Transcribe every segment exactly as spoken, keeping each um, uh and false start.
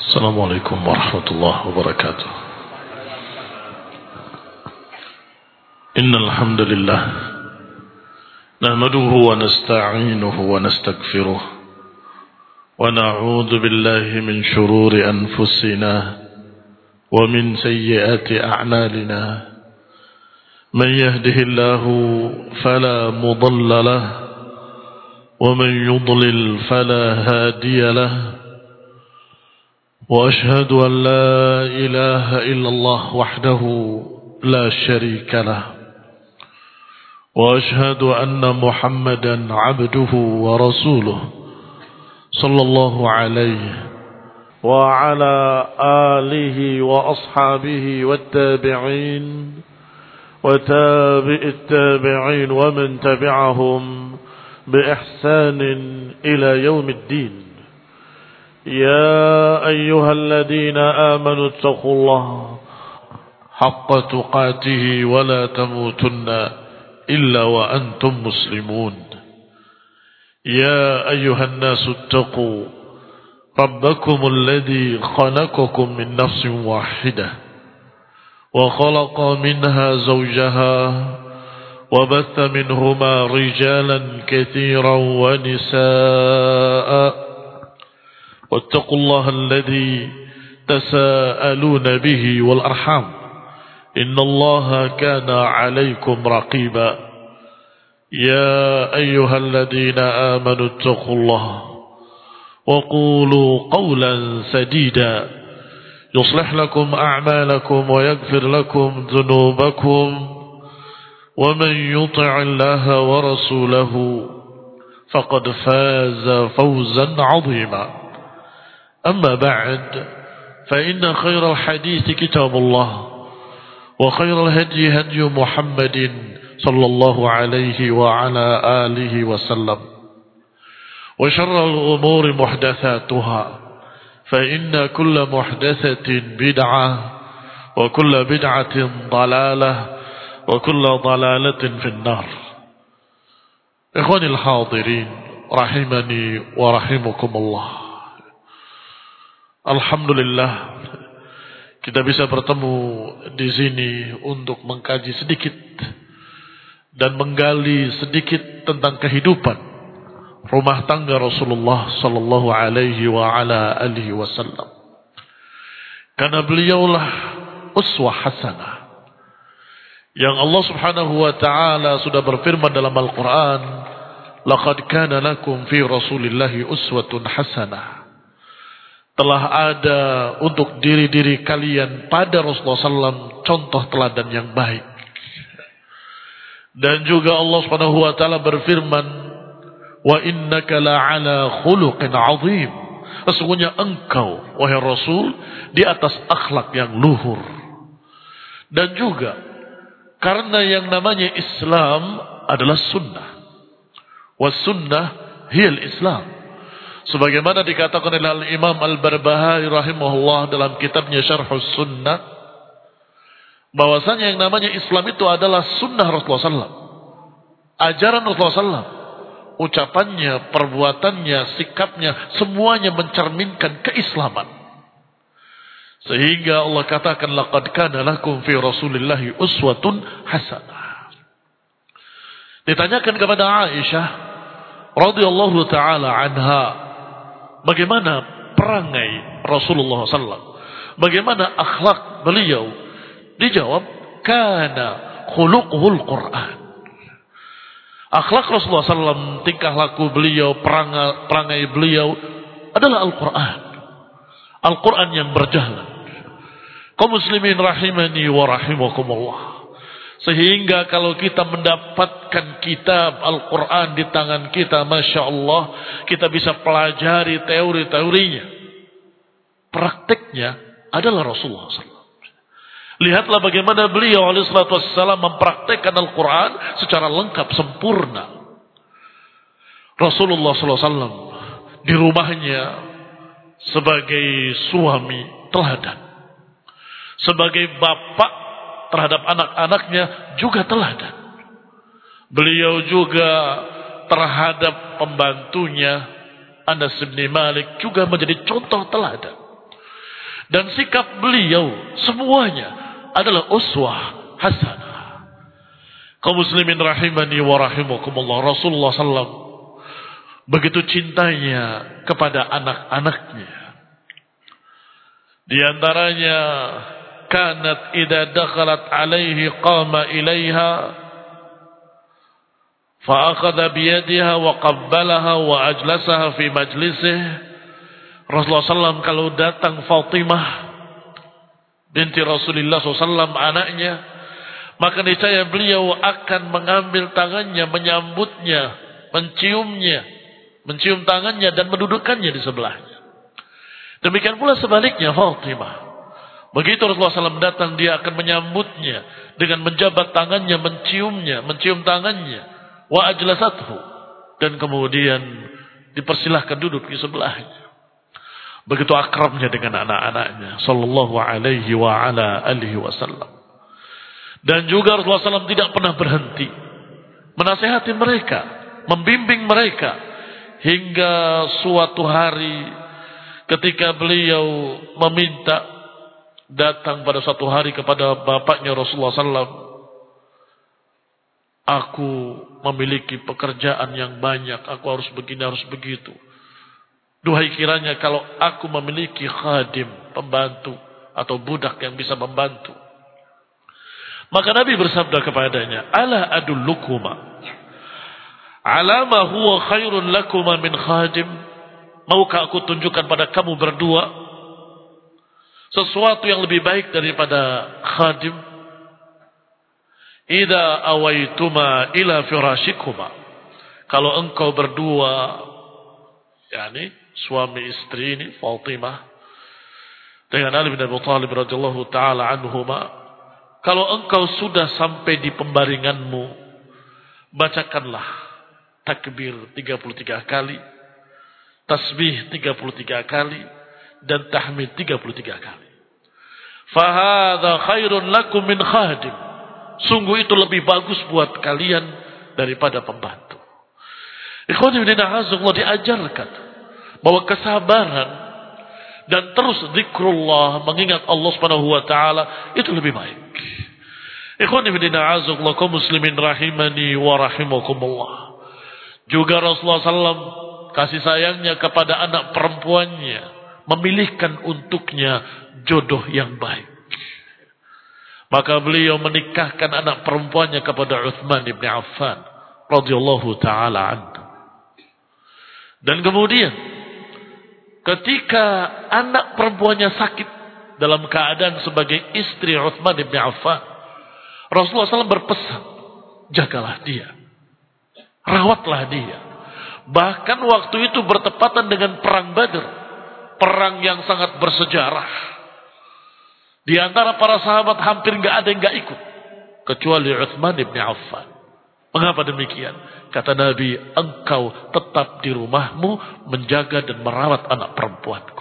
السلام عليكم ورحمة الله وبركاته. إن الحمد لله نحمده ونستعينه ونستغفره ونعوذ بالله من شرور أنفسنا ومن سيئات أعمالنا. من يهده الله فلا مضل له ومن يضلل فلا هادي له. وأشهد أن لا إله إلا الله وحده لا شريك له. وأشهد أن محمدا عبده ورسوله صلى الله عليه وعلى آله وأصحابه والتابعين وتابع التابعين ومن تبعهم بإحسان إلى يوم الدين. يا أيها الذين آمنوا اتقوا الله حق تقاته ولا تموتن إلا وأنتم مسلمون. يا أيها الناس اتقوا ربكم الذي خلقكم من نفس واحدة وخلق منها زوجها وبث منهما رجالا كثيرا ونساء. واتقوا الله الذي تساءلون به والأرحام إن الله كان عليكم رقيبا. يا أيها الذين آمنوا اتقوا الله وقولوا قولا سديدا يصلح لكم أعمالكم ويغفر لكم ذنوبكم ومن يطع الله ورسوله فقد فاز فوزا عظيما. أما بعد فإن خير الحديث كتاب الله وخير الهدي هدي محمد صلى الله عليه وعلى آله وسلم وشر الأمور محدثاتها فإن كل محدثة بدعة وكل بدعة ضلالة وكل ضلالة في النار. إخواني الحاضرين رحمني ورحمكم الله. Alhamdulillah kita bisa bertemu di sini untuk mengkaji sedikit dan menggali sedikit tentang kehidupan rumah tangga Rasulullah sallallahu alaihi wa ala alihi wasallam. Karena beliaulah uswah hasanah yang Allah Subhanahu wa taala sudah berfirman dalam Al-Qur'an, laqad kana lakum fi Rasulillahi uswatun hasanah. Telah ada untuk diri-diri kalian pada Rasulullah sallallahu alaihi wasallam contoh teladan yang baik. Dan juga Allah Subhanahu wa taala berfirman, wa innaka la'ala khuluqin 'azim. Sesungguhnya engkau wahai Rasul di atas akhlak yang luhur. Dan juga karena yang namanya Islam adalah sunnah. Was sunnah hiyal Islam. Sebagaimana dikatakan oleh Imam Al-Barbahari rahimahullah dalam kitabnya Syarhus Sunnah, bahwasanya yang namanya Islam itu adalah sunnah Rasulullah sallallahu alaihi wasallam, ajaran Rasulullah sallallahu alaihi wasallam, ucapannya, perbuatannya, sikapnya, semuanya mencerminkan keislaman. Sehingga Allah katakan laqad kana lakum fi Rasulillahi uswatun hasanah. Ditanyakan kepada Aisyah radhiyallahu taala anha, bagaimana perangai Rasulullah sallallahu alaihi wasallam? Bagaimana akhlak beliau? Dijawab, kana khuluquhul Quran. Akhlak Rasulullah sallallahu alaihi wasallam, tingkah laku beliau, perangai, perangai beliau adalah Al-Quran. Al-Quran yang berjalan. Kaum muslimin rahimani wa rahimakumullah. Sehingga kalau kita mendapatkan kitab Al-Quran di tangan kita, Masya Allah, kita bisa pelajari teori-teorinya. Prakteknya adalah Rasulullah sallallahu alaihi wasallam. Lihatlah bagaimana beliau alaihi salatu wassalam mempraktekkan Al-Quran secara lengkap, sempurna. Rasulullah sallallahu alaihi wasallam di rumahnya sebagai suami teladan. Sebagai bapak terhadap anak-anaknya juga teladan. Beliau juga terhadap pembantunya Anas bin Malik juga menjadi contoh teladan. Dan sikap beliau semuanya adalah uswah hasanah. Kaum muslimin rahimani wa rahimakumullah, Rasulullah sallallahu alaihi wasallam begitu cintanya kepada anak-anaknya. Di antaranya, kanat idza dakhalat alaihi qama ilaiha fa akhadha bi yadiha wa qabbalaha wa ajlasaha fi majlisihi. Rasulullah sallallahu alaihi wasallam kalau datang Fatimah binti Rasulullah sallallahu alaihi wasallam, anaknya, maka niscaya beliau akan mengambil tangannya, menyambutnya, menciumnya, mencium tangannya dan mendudukkannya di sebelahnya. Demikian pula sebaliknya Fatimah. Begitu Rasulullah sallallahu alaihi wasallam datang, dia akan menyambutnya dengan menjabat tangannya, menciumnya, mencium tangannya, wa ajlasathu, dan kemudian dipersilahkan duduk di sebelahnya. Begitu akrabnya dengan anak-anaknya sallallahu alaihi wa ala alihi wasallam. Dan juga Rasulullah sallallahu alaihi wasallam tidak pernah berhenti menasihati mereka, membimbing mereka, hingga suatu hari ketika beliau meminta, datang pada suatu hari kepada bapaknya Rasulullah sallallahu alaihi wasallam, aku memiliki pekerjaan yang banyak, aku harus begini, harus begitu. Duhai kiranya kalau aku memiliki khadim, pembantu atau budak yang bisa membantu. Maka Nabi bersabda kepadanya, ala adullukuma ala ma huwa khairun lakuma min khadim. Maukah aku tunjukkan pada kamu berdua sesuatu yang lebih baik daripada khadim? Idza awaituma ila firashikuma, kalau engkau berdua, yakni suami istri ini Fatimah dengan Ali bin Abi Thalib radhiyallahu taala anhuma, kalau engkau sudah sampai di pembaringanmu, bacakanlah takbir tiga puluh tiga kali, tasbih tiga puluh tiga kali, dan tahmid tiga puluh tiga kali. Fahadha khairun lakum min khadim. Sungguh itu lebih bagus buat kalian daripada pembantu. Ikhwani fillah, diajarkan bahwa kesabaran dan terus zikrullah, mengingat Allah Subhanahu wa taala, itu lebih baik. Ikhwani fillah, kaum muslimin rahimani wa rahimakumullah. Juga Rasulullah sallallahu alaihi wasallam kasih sayangnya kepada anak perempuannya, memilihkan untuknya jodoh yang baik. Maka beliau menikahkan anak perempuannya kepada Utsman bin Affan radhiyallahu taala anhu. Dan kemudian ketika anak perempuannya sakit dalam keadaan sebagai istri Utsman bin Affan, Rasulullah sallallahu alaihi wasallam berpesan, jagalah dia, rawatlah dia. Bahkan waktu itu bertepatan dengan perang Badr, perang yang sangat bersejarah. Di antara para sahabat hampir nggak ada yang nggak ikut kecuali Utsman bin Affan. Mengapa demikian? Kata Nabi, engkau tetap di rumahmu menjaga dan merawat anak perempuanku.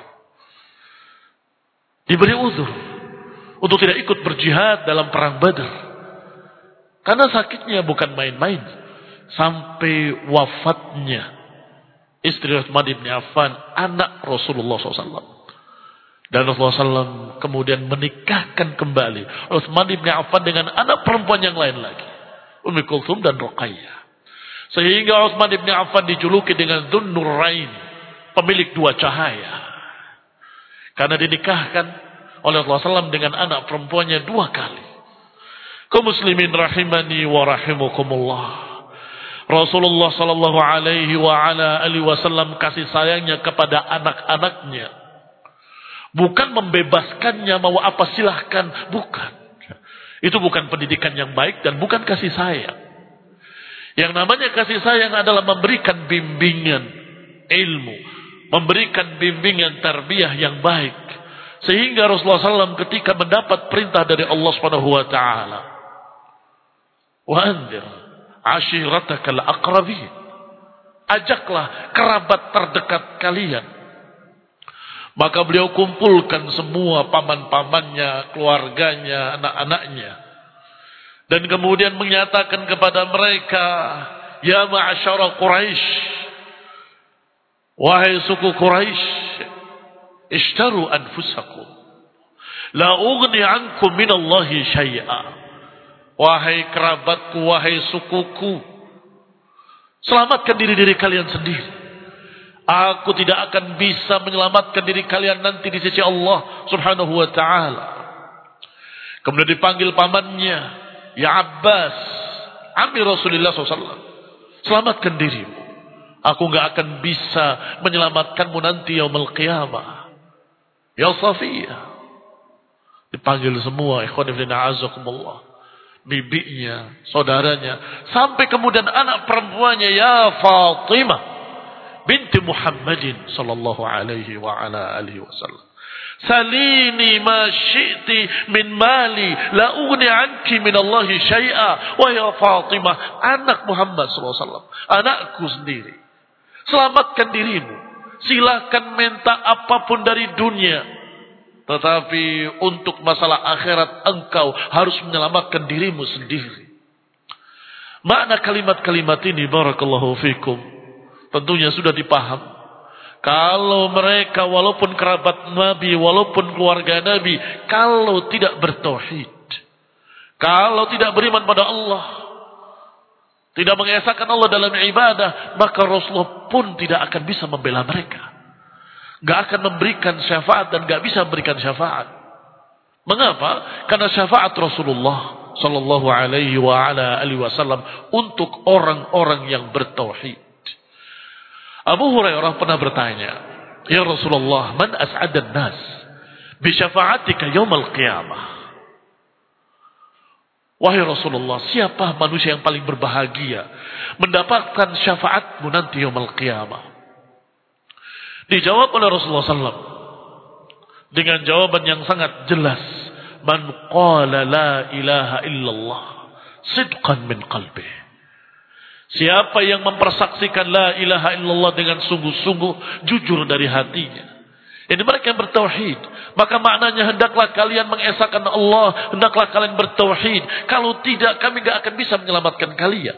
Diberi uzur untuk tidak ikut berjihad dalam perang Badr. Karena sakitnya bukan main-main. Sampai wafatnya istri Utsman bin Affan, anak Rasulullah shallallahu alaihi wasallam. Dan Rasulullah shallallahu alaihi wasallam kemudian menikahkan kembali Utsman bin Affan dengan anak perempuan yang lain lagi, Ummu Kulthum dan Ruqayyah. Sehingga Utsman bin Affan dijuluki dengan Dzun Nurain, pemilik dua cahaya. Karena dinikahkan oleh Rasulullah shallallahu alaihi wasallam dengan anak perempuannya dua kali. Kaum muslimin rahimani wa rahimakumullah. Rasulullah sallallahu alaihi wa ala alihi wasallam kasih sayangnya kepada anak-anaknya. Bukan membebaskannya mau apa silahkan, bukan. Itu bukan pendidikan yang baik dan bukan kasih sayang. Yang namanya kasih sayang adalah memberikan bimbingan ilmu, memberikan bimbingan tarbiyah yang baik. Sehingga Rasulullah sallallahu alaihi wasallam ketika mendapat perintah dari Allah Subhanahu wa taala, wa anzir ashiratakal aqrabin, ajaklah kerabat terdekat kalian. Maka beliau kumpulkan semua paman-pamannya, keluarganya, anak-anaknya. Dan kemudian menyatakan kepada mereka, ya ma'asyara Quraisy, wahai suku Quraisy, ishtaru anfusakum, La ughni ankum minallahi syai'a. Wahai kerabatku, wahai sukuku, selamatkan diri-diri kalian sendiri. Aku tidak akan bisa menyelamatkan diri kalian nanti di sisi Allah Subhanahu wa ta'ala. Kemudian dipanggil pamannya, ya Abbas, ammi Rasulullah shallallahu alaihi wasallam, selamatkan dirimu. Aku enggak akan bisa menyelamatkanmu nanti yaumul qiyamah. Ya Safiyah. Dipanggil semua, ikhwan fillah azakumullah. Bibinya, saudaranya, sampai kemudian anak perempuannya, ya Fatimah binti Muhammadin sallallahu alaihi wa ala alihi wasallam. Salini ma syi'ti min mali la ughni anki min Allah syai'a. Wahai Fatimah, anak Muhammad sallallahu alaihi wasallam, anakku sendiri, selamatkan dirimu. Silakan minta apapun dari dunia, tetapi untuk masalah akhirat engkau harus menyelamatkan dirimu sendiri. Makna kalimat-kalimat ini barakallahu fikum tentunya sudah dipaham. Kalau mereka walaupun kerabat Nabi, walaupun keluarga Nabi, kalau tidak bertauhid, kalau tidak beriman pada Allah, tidak mengesahkan Allah dalam ibadah, maka Rasulullah pun tidak akan bisa membela mereka. Gak akan memberikan syafaat dan gak bisa memberikan syafaat. Mengapa? Karena syafaat Rasulullah sallallahu alaihi wa ala alihi wasallam untuk orang-orang yang bertauhid. Abu Hurairah pernah bertanya, ya Rasulullah, man as'adan nas bi syafa'atika yaumil qiyamah? Wahai Rasulullah, siapa manusia yang paling berbahagia mendapatkan syafaatmu nanti yaumil qiyamah? Dijawab oleh Rasulullah sallallahu alaihi wasallam dengan jawaban yang sangat jelas, man qala la ilaha illallah sidqan min qalbih. Siapa yang mempersaksikan la ilaha illallah dengan sungguh-sungguh, jujur dari hatinya. Ini mereka yang bertauhid. Maka maknanya hendaklah kalian mengesahkan Allah, hendaklah kalian bertauhid. Kalau tidak, kami gak akan bisa menyelamatkan kalian.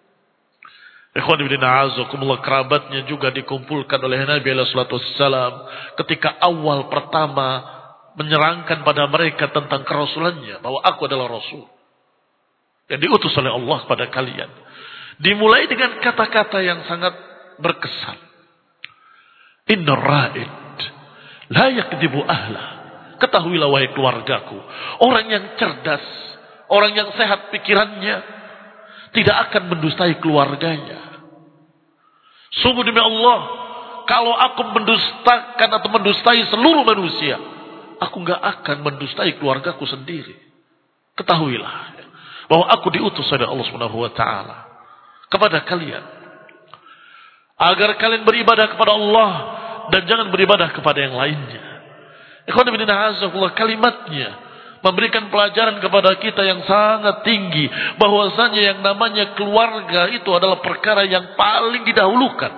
Ikhwan ibn a'azakumullah, kerabatnya juga dikumpulkan oleh Nabi alaihi salatu wassalam ketika awal pertama menyerangkan pada mereka tentang kerasulannya, bahwa aku adalah Rasul yang diutus oleh Allah kepada kalian. Dimulai dengan kata-kata yang sangat berkesan. Inna ra'id la yakdibu ahla. Ketahuilah wahai keluargaku, orang yang cerdas, orang yang sehat pikirannya, tidak akan mendustai keluarganya. Sungguh demi Allah, kalau aku mendustakan atau mendustai seluruh manusia, aku enggak akan mendustai keluargaku sendiri. Ketahuilah bahwa aku diutus oleh Allah Subhanahu wa taala kepada kalian, agar kalian beribadah kepada Allah dan jangan beribadah kepada yang lainnya. Ikhwan fillah azakumullah, kalimatnya memberikan pelajaran kepada kita yang sangat tinggi, bahwasanya yang namanya keluarga itu adalah perkara yang paling didahulukan.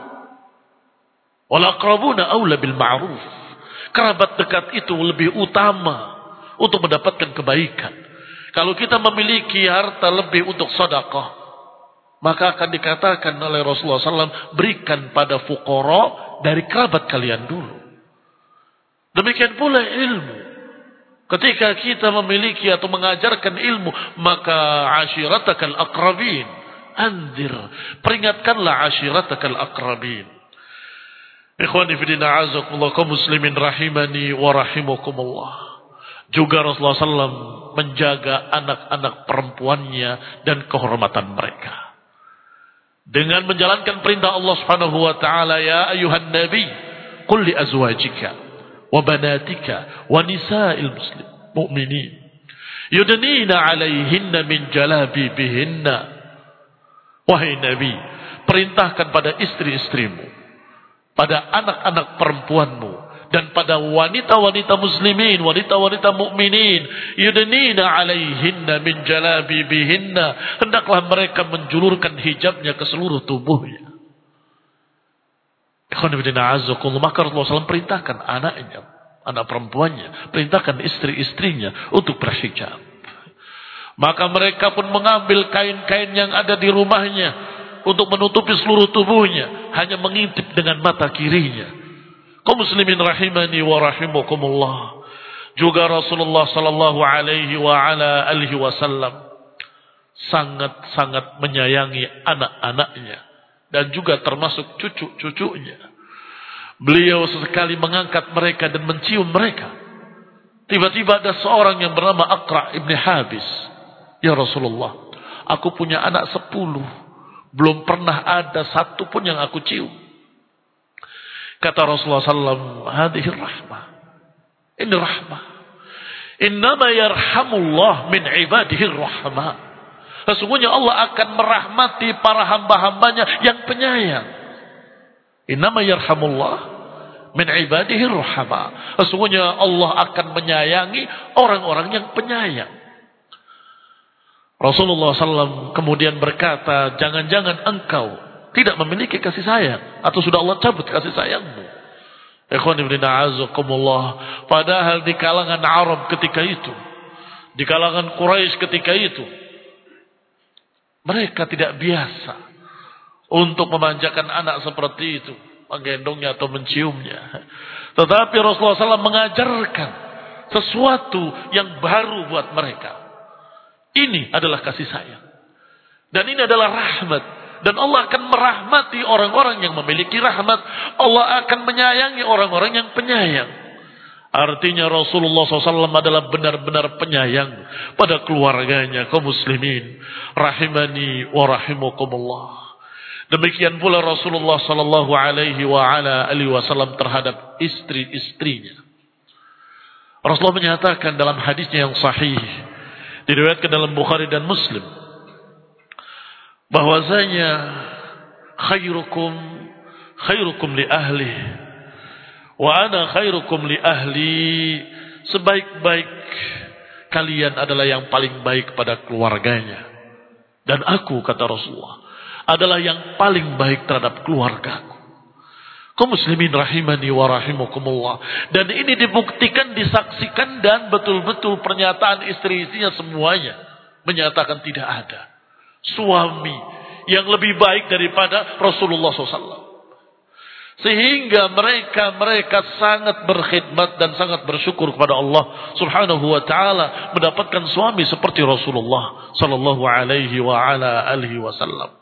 Wal aqrabuna aula bil ma'ruf. Kerabat dekat itu lebih utama untuk mendapatkan kebaikan. Kalau kita memiliki harta lebih untuk sedekah, maka akan dikatakan oleh Rasulullah sallallahu alaihi wasallam, berikan pada fuqara dari kerabat kalian dulu. Demikian pula ilmu. Ketika kita memiliki atau mengajarkan ilmu, maka ashiratakal aqrabin, anzir, peringatkanlah ashiratakal aqrabin. Ikhwani fi din a'azakumullah, kaum muslimin rahimani wa rahimakumullah. Juga Rasulullah sallallahu alaihi wasallam menjaga anak-anak perempuannya dan kehormatan mereka dengan menjalankan perintah Allah Subhanahu wa taala, ya ayuhan nabi qul li azwajika wa banatika wa nisa'il muslim mu'minin yudnina 'alaihinna min jalabibihinna. Wahai nabi, perintahkan pada istri-istrimu, pada anak-anak perempuanmu, dan pada wanita-wanita muslimin, wanita-wanita mukminin, yudnina 'alaihinna min jalabibihinna, hendaklah mereka menjulurkan hijabnya ke seluruh tubuhnya. Ikhwan fillah azakumullah, maka Rasulullah sallallahu alaihi wasallam perintahkan anaknya, anak perempuannya, perintahkan istri-istrinya untuk berhijab. Maka mereka pun mengambil kain-kain yang ada di rumahnya untuk menutupi seluruh tubuhnya, hanya mengintip dengan mata kirinya. Kaum muslimin rahimani wa rahimakumullah, Juga Rasulullah sallallahu alaihi wa ala alihi wasallam sangat-sangat menyayangi anak-anaknya dan juga termasuk cucu-cucunya. Beliau sesekali mengangkat mereka dan mencium mereka. Tiba-tiba ada seorang yang bernama Aqra' ibn Habis. Ya Rasulullah, aku punya anak sepuluh. Belum pernah ada satu pun yang aku cium. Kata Rasulullah sallallahu alaihi wasallam, hadhihi rahmah. Ini rahmah. Innama yarhamullah min ibadihi rahmah. Sesungguhnya Allah akan merahmati para hamba-hambanya yang penyayang. Innama yarhamullah min ibadihi rahmah. Sesungguhnya Allah akan menyayangi orang-orang yang penyayang. Rasulullah sallallahu alaihi wasallam kemudian berkata, jangan-jangan engkau tidak memiliki kasih sayang atau sudah Allah cabut kasih sayangmu. Ikhwan ibn a'azakumullah, padahal di kalangan Arab ketika itu, di kalangan Quraisy ketika itu, mereka tidak biasa untuk memanjakan anak seperti itu, menggendongnya atau menciumnya. Tetapi Rasulullah sallallahu alaihi wasallam mengajarkan sesuatu yang baru buat mereka. Ini adalah kasih sayang. Dan ini adalah rahmat. Dan Allah akan merahmati orang-orang yang memiliki rahmat. Allah akan menyayangi orang-orang yang penyayang. Artinya Rasulullah shallallahu alaihi wasallam adalah benar-benar penyayang pada keluarganya, kaum muslimin. Rahimani wa rahimakumullah. Demikian pula Rasulullah sallallahu alaihi wa ala alihi wasallam terhadap istri-istrinya. Rasulullah menyatakan dalam hadisnya yang sahih, diriwayatkan dalam Bukhari dan Muslim, bahwasanya khairukum khairukum li ahli wa ana khairukum li ahli. Sebaik-baik kalian adalah yang paling baik pada keluarganya, dan aku, kata Rasulullah, adalah yang paling baik terhadap keluargaku. Kaum muslimin rahimani wa rahimakumullah. Dan ini dibuktikan, disaksikan, dan betul-betul pernyataan istri-istrinya semuanya menyatakan tidak ada suami yang lebih baik daripada Rasulullah shallallahu alaihi wasallam. Sehingga mereka mereka sangat berkhidmat dan sangat bersyukur kepada Allah subhanahu wa ta'ala mendapatkan suami seperti Rasulullah sallallahu alaihi wa ala alihi wasallam.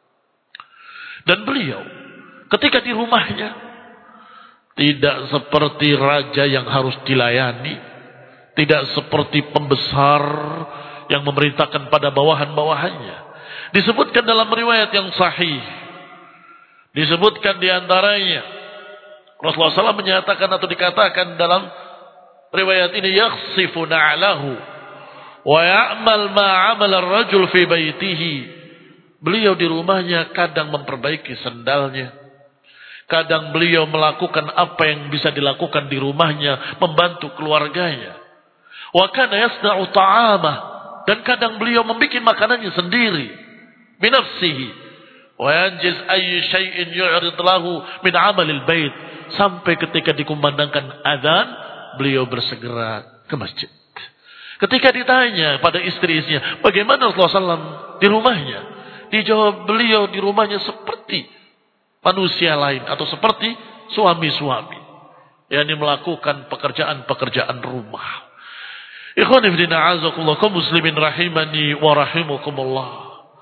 Dan beliau ketika di rumahnya tidak seperti raja yang harus dilayani, tidak seperti pembesar yang memerintahkan pada bawahan-bawahannya. Disebutkan dalam riwayat yang sahih, disebutkan diantaranya Rasulullah shallallahu alaihi wasallam menyatakan atau dikatakan dalam riwayat ini, yakhsifu na'lahu wa ya'mal ma 'amala ar-rajul fi baitihi. Beliau di rumahnya kadang memperbaiki sendalnya, kadang beliau melakukan apa yang bisa dilakukan di rumahnya, membantu keluarganya. Wa kana yasna'u ta'amah, dan kadang beliau membuat makanannya sendiri, binafsihi. Wa yanjiz ayyi syai'in yu'rid lahu min 'amalil bait. Sampai ketika dikumandangkan azan, beliau bersegera ke masjid. Ketika ditanya pada istri-istrinya, bagaimana Rasulullah shallallahu alaihi wasallam di rumahnya? Dijawab beliau di rumahnya seperti manusia lain atau seperti suami-suami, yakni melakukan pekerjaan-pekerjaan rumah. Ikhwan fillah a'azakumullah, kaum muslimin rahimani wa rahimakumullah.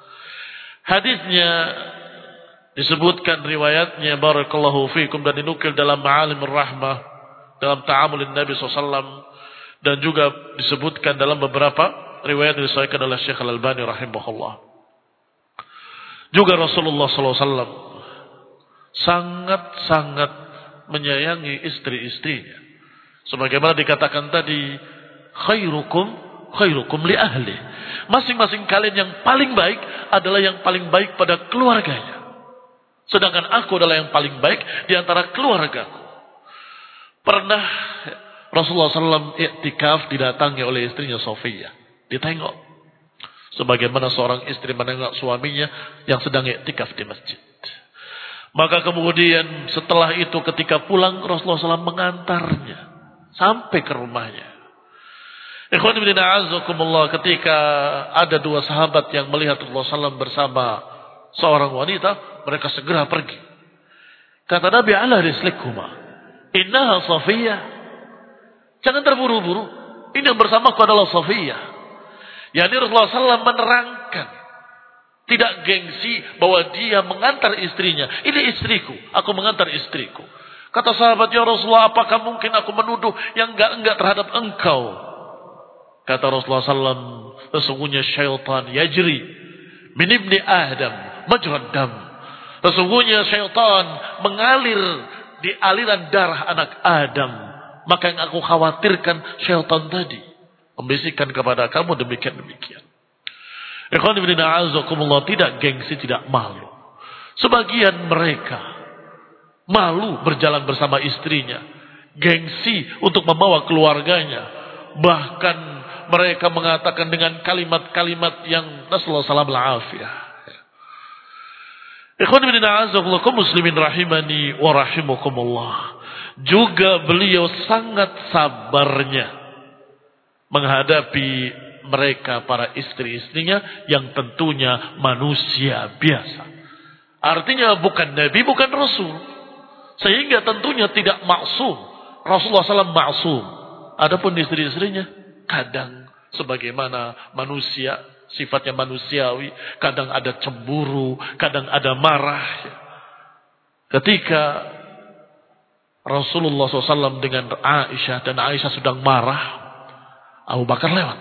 Hadisnya disebutkan riwayatnya barakallahu fikum dan dinukil dalam Ma'alim ar-Rahmah dalam Ta'amulin Nabi shallallahu alaihi wasallam, dan juga disebutkan dalam beberapa riwayat yang disahihkan oleh Syekh Al-Albani rahimahullah. Juga Rasulullah shallallahu alaihi wasallam sangat-sangat menyayangi istri-istrinya. Sebagaimana dikatakan tadi, khairukum khairukum li ahli. Masing-masing kalian yang paling baik adalah yang paling baik pada keluarganya. Sedangkan aku adalah yang paling baik di antara keluargaku. Pernah Rasulullah shallallahu alaihi wasallam iktikaf didatangi oleh istrinya Sofiyah. Ditengok. Sebagaimana seorang istri menengok suaminya yang sedang iktikaf di masjid. Maka kemudian setelah itu ketika pulang Rasulullah shallallahu alaihi wasallam mengantarnya sampai ke rumahnya. Ikhwan fillah a'azakumullah, ketika ada dua sahabat yang melihat Rasulullah shallallahu alaihi wasallam bersama seorang wanita, mereka segera pergi. Kata Nabi, ala rislikuma, innaha Safiyah. Jangan terburu-buru. Ini yang bersamaku adalah Safiyah. Yani Rasulullah shallallahu alaihi wasallam menerangkan. Tidak gengsi bahwa dia mengantar istrinya. Ini istriku. Aku mengantar istriku. Kata sahabat, ya Rasulullah, apakah mungkin aku menuduh yang enggak-enggak terhadap engkau? Kata Rasulullah shallallahu alaihi wasallam, sesungguhnya syaitan yajri min ibni Adam majrad dam. Sesungguhnya syaitan mengalir di aliran darah anak Adam. Maka yang aku khawatirkan syaitan tadi membisikkan kepada kamu demikian-demikian. Ikhwan fillah a'azakumullah, tidak gengsi, tidak malu. Sebagian mereka malu berjalan bersama istrinya, gengsi untuk membawa keluarganya. Bahkan mereka mengatakan dengan kalimat-kalimat yang nasallahu salam al-afiyah. Ikhwan fillah a'azakumullah, kaum muslimin rahimani wa rahimakumullah. Juga beliau sangat sabarnya menghadapi mereka para istri-istrinya yang tentunya manusia biasa. Artinya bukan nabi, bukan rasul. Sehingga tentunya tidak maksum. Rasulullah shallallahu alaihi wasallam maksum. Adapun istri-istrinya kadang sebagaimana manusia, sifatnya manusiawi, kadang ada cemburu, kadang ada marah. Ketika Rasulullah shallallahu alaihi wasallam dengan Aisyah dan Aisyah sedang marah, Abu Bakar lewat.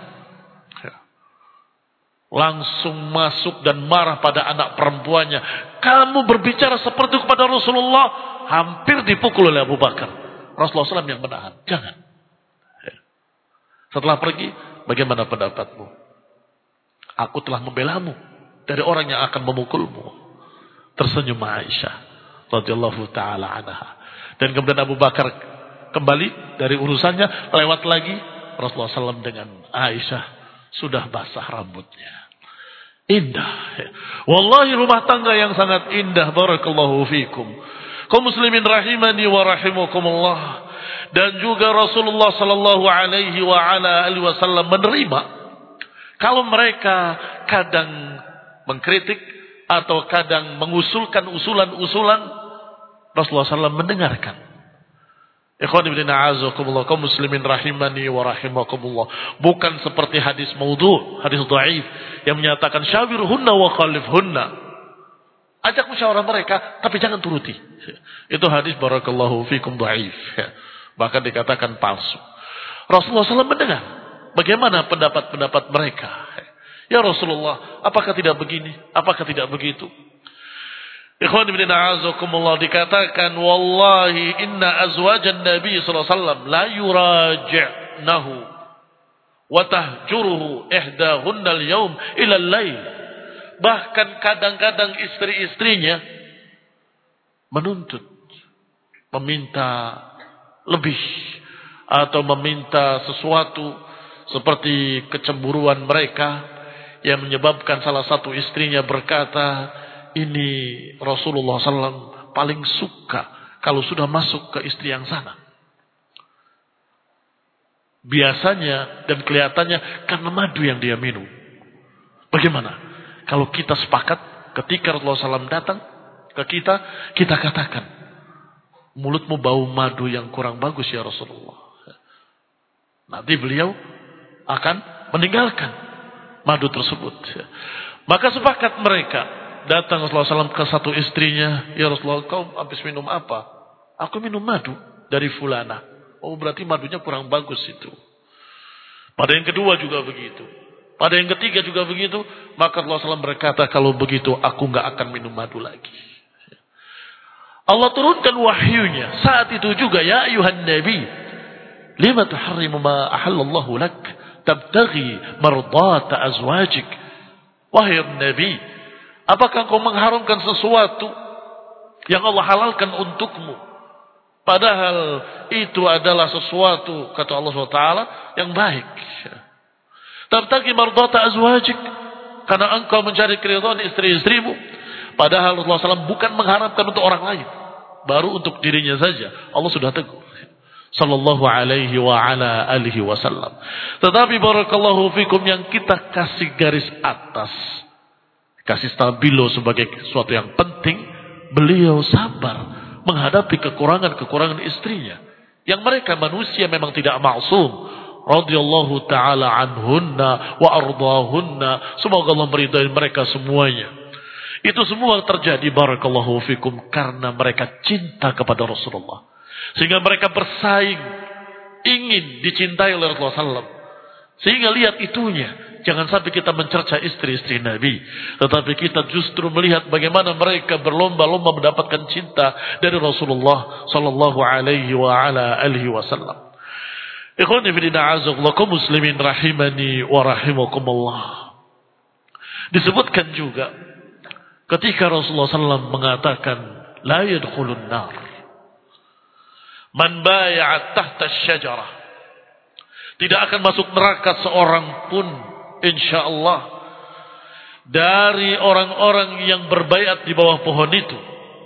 Langsung masuk dan marah pada anak perempuannya. Kamu berbicara seperti itu kepada Rasulullah. Hampir dipukul oleh Abu Bakar. Rasulullah shallallahu alaihi wasallam yang menahan. Jangan. Setelah pergi, bagaimana pendapatmu? Aku telah membelamu dari orang yang akan memukulmu. Tersenyum Aisyah radhiyallahu taala anha. Dan kemudian Abu Bakar kembali dari urusannya, lewat lagi Rasulullah shallallahu alaihi wasallam dengan Aisyah sudah basah rambutnya. Indah. Wallahi rumah tangga yang sangat indah. Barakallahu fikum. Kaum muslimin rahimani wa rahimakumullah. Dan juga Rasulullah sallallahu alaihi wa ala alihi wasallam menerima kalau mereka kadang mengkritik atau kadang mengusulkan usulan-usulan, Rasulullah sallallahu alaihi wasallam mendengarkan. Ikhwan ibn a'azakumullah, kaum muslimin rahimani wa rahimakumullah. Bukan seperti hadis maudhu', hadis dhaif yang menyatakan syawirhunna wa khalifhunna. Ajak musyawarah mereka tapi jangan turuti. Itu hadis barakallahu fikum dhaif. Bahkan dikatakan palsu. Rasulullah shallallahu alaihi wasallam mendengar bagaimana pendapat-pendapat mereka. Ya Rasulullah, apakah tidak begini? Apakah tidak begitu? Ikhwan ibn a'azakumullah, dikatakan wallahi inna azwajan nabi sallallahu alaihi wasallam la yuraji'nahu wa tahjuruhu ihdahunna al-yawm ila al-lail. Bahkan kadang-kadang istri-istrinya menuntut, meminta lebih atau meminta sesuatu seperti kecemburuan mereka yang menyebabkan salah satu istrinya berkata, ini Rasulullah shallallahu alaihi wasallam paling suka kalau sudah masuk ke istri yang sana. Biasanya dan kelihatannya karena madu yang dia minum. Bagaimana? Kalau kita sepakat ketika Rasulullah shallallahu alaihi wasallam datang ke kita, kita katakan, mulutmu bau madu yang kurang bagus ya Rasulullah. Nanti beliau akan meninggalkan madu tersebut. Maka sepakat mereka. Datang Rasulullah shallallahu alaihi wasallam ke satu istrinya. Ya Rasulullah, kau habis minum apa? Aku minum madu dari fulana. Oh berarti madunya kurang bagus itu. Pada yang kedua juga begitu. Pada yang ketiga juga begitu. Maka Rasulullah shallallahu alaihi wasallam berkata, kalau begitu aku nggak akan minum madu lagi. Allah turunkan wahyunya. Saat itu juga, ya ayuhan nabi, lima tuharrimu ma ahallallahu lak, tabtaghi mardata azwajik. Wahai nabi, apakah kau mengharumkan sesuatu yang Allah halalkan untukmu? Padahal itu adalah sesuatu, kata Allah subhanahu wa taala, yang baik. Tabtaghi mardata azwajik, karena engkau mencari keridhaan istri-istrimu. Padahal Rasulullah shallallahu alaihi wasallam bukan mengharapkan untuk orang lain, baru untuk dirinya saja. Allah sudah tegur. Sallallahu alaihi wa ala alihi wasallam. Tetapi barakallahu fikum, yang kita kasih garis atas, kasih stabilo sebagai sesuatu yang penting, beliau sabar menghadapi kekurangan-kekurangan istrinya. Yang mereka manusia memang tidak maksum. Radhiyallahu ta'ala anhunna wa ardahunna. Semoga Allah meridai mereka semuanya. Itu semua terjadi barakallahu fikum karena mereka cinta kepada Rasulullah. Sehingga mereka bersaing. Ingin dicintai oleh Rasulullah sallallahu alaihi wasallam. Sehingga lihat itunya. Jangan sampai kita mencerca istri-istri Nabi. Tetapi kita justru melihat bagaimana mereka berlomba-lomba mendapatkan cinta dari Rasulullah sallallahu alaihi wa ala alihi wasallam. Ikhwani fillah a'azakumullah kaum muslimin rahimani wa rahimakumullah. Disebutkan juga ketika Rasulullah sallallahu alaihi wasallam mengatakan la yadkhulun nar man bai'a tahta asy-syajarah. Tidak akan masuk neraka seorang pun insyaallah dari orang-orang yang berbaiat di bawah pohon itu.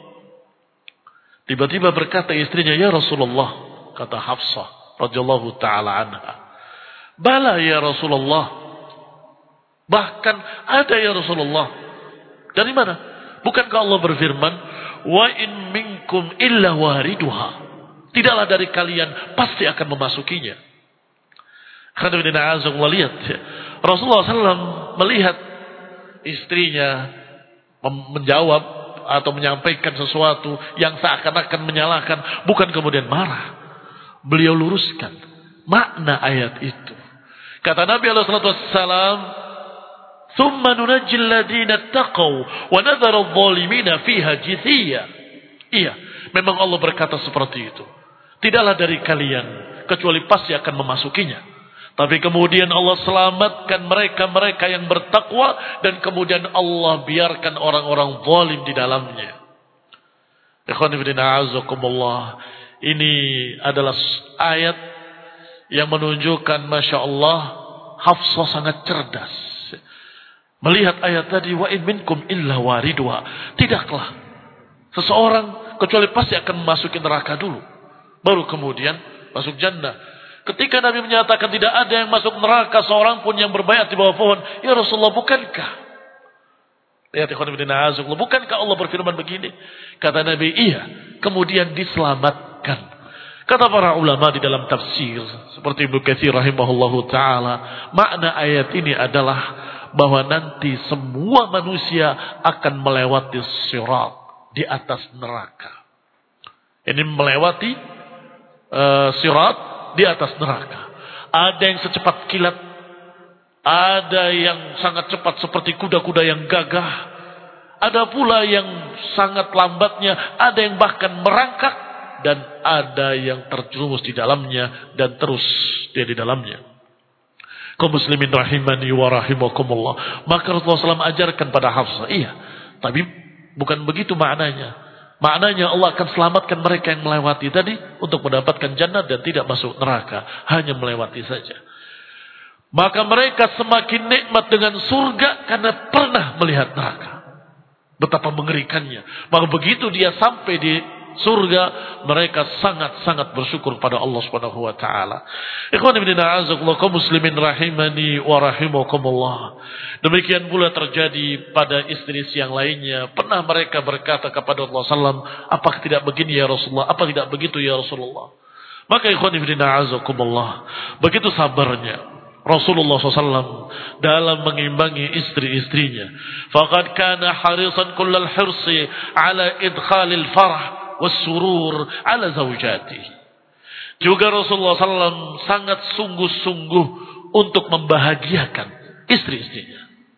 Tiba-tiba berkata istrinya, "Ya Rasulullah," kata Hafsah radhiyallahu taala anha. "Bala ya Rasulullah." Bahkan ada ya Rasulullah. Dari mana? Bukankah Allah berfirman, "Wa in minkum illa wariduha." Tidaklah dari kalian pasti akan memasukinya. Karena lihat Rasulullah sallallahu alaihi wasallam melihat istrinya menjawab atau menyampaikan sesuatu yang seakan-akan menyalahkan, bukan kemudian marah. Beliau luruskan makna ayat itu. Kata Nabi alaihi salatu wassalam, "Tsumma nunajjil ladina taqaw wa nadharu adh-dhalimina fiha jithiya." Iya, memang Allah berkata seperti itu. Tidaklah dari kalian kecuali pasti akan memasukinya. Tapi kemudian Allah selamatkan mereka-mereka yang bertakwa dan kemudian Allah biarkan orang-orang zalim di dalamnya. Ikhwan fillah a'azakumullah. Ini adalah ayat yang menunjukkan Masya Allah Hafsah sangat cerdas. Melihat ayat tadi, wa in minkum illa waridha. Tidaklah seseorang kecuali pasti akan memasuki neraka dulu. Baru kemudian masuk jannah. Ketika Nabi menyatakan tidak ada yang masuk neraka seorang pun yang berbaiat di bawah pohon. Ya Rasulullah, bukankah? Lihat ikhwan fillah a'azakumullah. Bukankah Allah berfirman begini? Kata Nabi, iya. Kemudian diselamatkan. Kata para ulama di dalam tafsir seperti Ibnu Katsir rahimahullahu taala, makna ayat ini adalah bahwa nanti semua manusia akan melewati sirat di atas neraka. Ini melewati uh, sirat di atas neraka. Ada yang secepat kilat, ada yang sangat cepat seperti kuda-kuda yang gagah, ada pula yang sangat lambatnya, ada yang bahkan merangkak, dan ada yang terjerumus di dalamnya dan terus dia di dalamnya. Kaum muslimin rahimani wa rahimakumullah. Maka Rasulullah sallallahu alaihi wasallam ajarkan pada Hafsah, iya, tapi bukan begitu maknanya. Maknanya Allah akan selamatkan mereka yang melewati tadi untuk mendapatkan jannah dan tidak masuk neraka, hanya melewati saja. Maka mereka semakin nikmat dengan surga karena pernah melihat neraka. Betapa mengerikannya. Maka begitu dia sampai di surga, mereka sangat-sangat bersyukur pada Allah Subhanahu wa taala. Ikhwan fillah a'azakumullah kaum muslimin rahimani wa rahimakumullah. Demikian pula terjadi pada istri-istri yang lainnya. Pernah mereka berkata kepada Rasulullah sallallahu alaihi wasallam, "Apakah tidak begini ya Rasulullah? Apa tidak begitu ya Rasulullah?" Maka ikhwan fillah a'azakumullah, begitu sabarnya Rasulullah sallallahu alaihi wasallam dalam mengimbangi istri-istrinya. Faqad kana harisan kullal hirsi ala idkhalil farah wassurur ala zawjatihi. Juga Rasulullah sallallahu alaihi wasallam sangat sungguh-sungguh untuk membahagiakan istri-istrinya.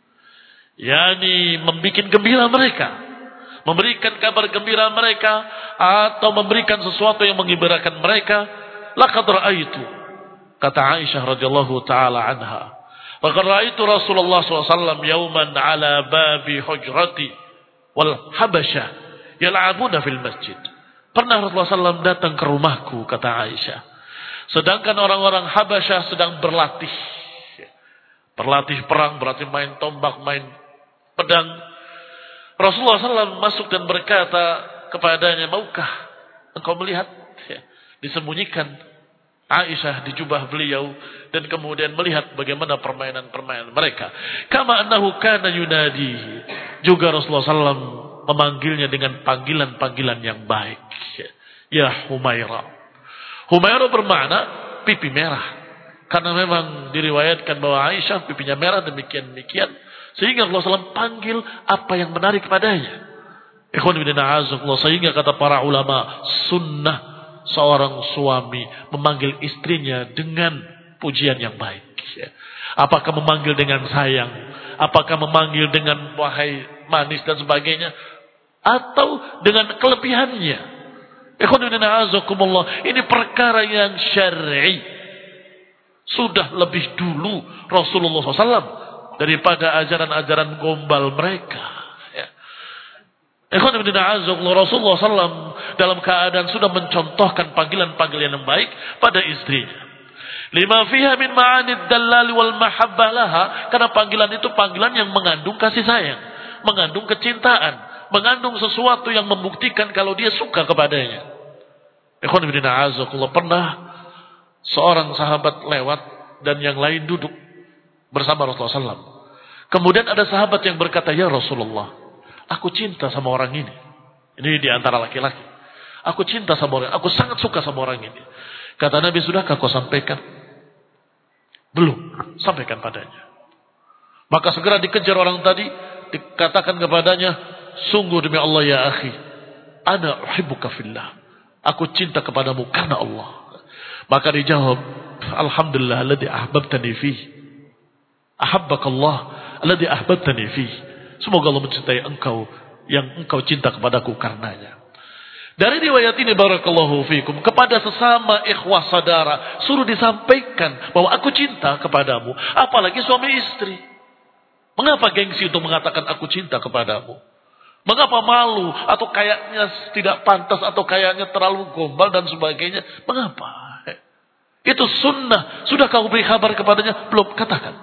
Yani membikin gembira mereka, memberikan kabar gembira mereka, atau memberikan sesuatu yang menggembirakan mereka. Laqad ra'aitu, kata Aisyah radhiyallahu taala anha, laqad ra'aitu Rasulullah sallallahu alaihi wasallam yawman ala babi hujrati wal habasha yal'abuna fil masjid. Pernah Rasulullah sallallahu alaihi wasallam datang ke rumahku, kata Aisyah, sedangkan orang-orang Habasyah sedang berlatih. Berlatih perang, berarti main tombak, main pedang. Rasulullah sallallahu alaihi wasallam masuk dan berkata kepadanya, "Maukah engkau melihat?" Ya, disembunyikan Aisyah di jubah beliau dan kemudian melihat bagaimana permainan-permainan mereka. Kama annahu kana yunadi. Juga Rasulullah sallallahu alaihi wasallam memanggilnya dengan panggilan-panggilan yang baik. Ya Humaira. Humairah bermakna pipi merah. Karena memang diriwayatkan bahwa Aisyah pipinya merah demikian-demikian. Sehingga Rasulullah shallallahu alaihi wasallam panggil apa yang menarik kepadanya. Ikhwan fillah a'azakumullah, sehingga kata para ulama, sunnah seorang suami memanggil istrinya dengan pujian yang baik. Apakah memanggil dengan sayang, apakah memanggil dengan wahai manis dan sebagainya, atau dengan kelebihannya. Ikhwan fillah a'azakumullah, ini perkara yang syar'i. Sudah lebih dulu Rasulullah shallallahu alaihi wasallam daripada ajaran-ajaran gombal mereka. Ya. Rasulullah shallallahu alaihi wasallam dalam keadaan sudah mencontohkan panggilan-panggilan yang baik pada istrinya. Lima fiha min ma'anid dallal wal mahabbah laha, karena panggilan itu panggilan yang mengandung kasih sayang, mengandung kecintaan, mengandung sesuatu yang membuktikan kalau dia suka kepadanya. Rasulullah pernah seorang sahabat lewat dan yang lain duduk bersama Rasulullah shallallahu alaihi wasallam. Kemudian ada sahabat yang berkata, ya Rasulullah, aku cinta sama orang ini. Ini di antara laki-laki. Aku cinta sama orang, aku sangat suka sama orang ini. Kata Nabi, sudahkah kau sampaikan? Belum, sampaikan padanya. Maka segera dikejar orang tadi, dikatakan kepadanya, sungguh demi Allah ya akhi, ana uhibbuka fillah. Aku cinta kepadamu karena Allah. Maka dijawab, alhamdulillah alladzi ahbabtani fihi. Ahabbakallah alladzi ahbabtani fihi. Semoga Allah mencintai engkau yang engkau cinta kepadaku karenanya. Dari riwayat ini barakallahu fikum, kepada sesama ikhwah saudara suruh disampaikan bahwa aku cinta kepadamu, apalagi suami istri. Mengapa gengsi untuk mengatakan aku cinta kepadamu? Mengapa malu atau kayaknya tidak pantas atau kayaknya terlalu gombal dan sebagainya? Mengapa? Itu sunnah. Sudah kau beri kabar kepadanya? Belum, katakan.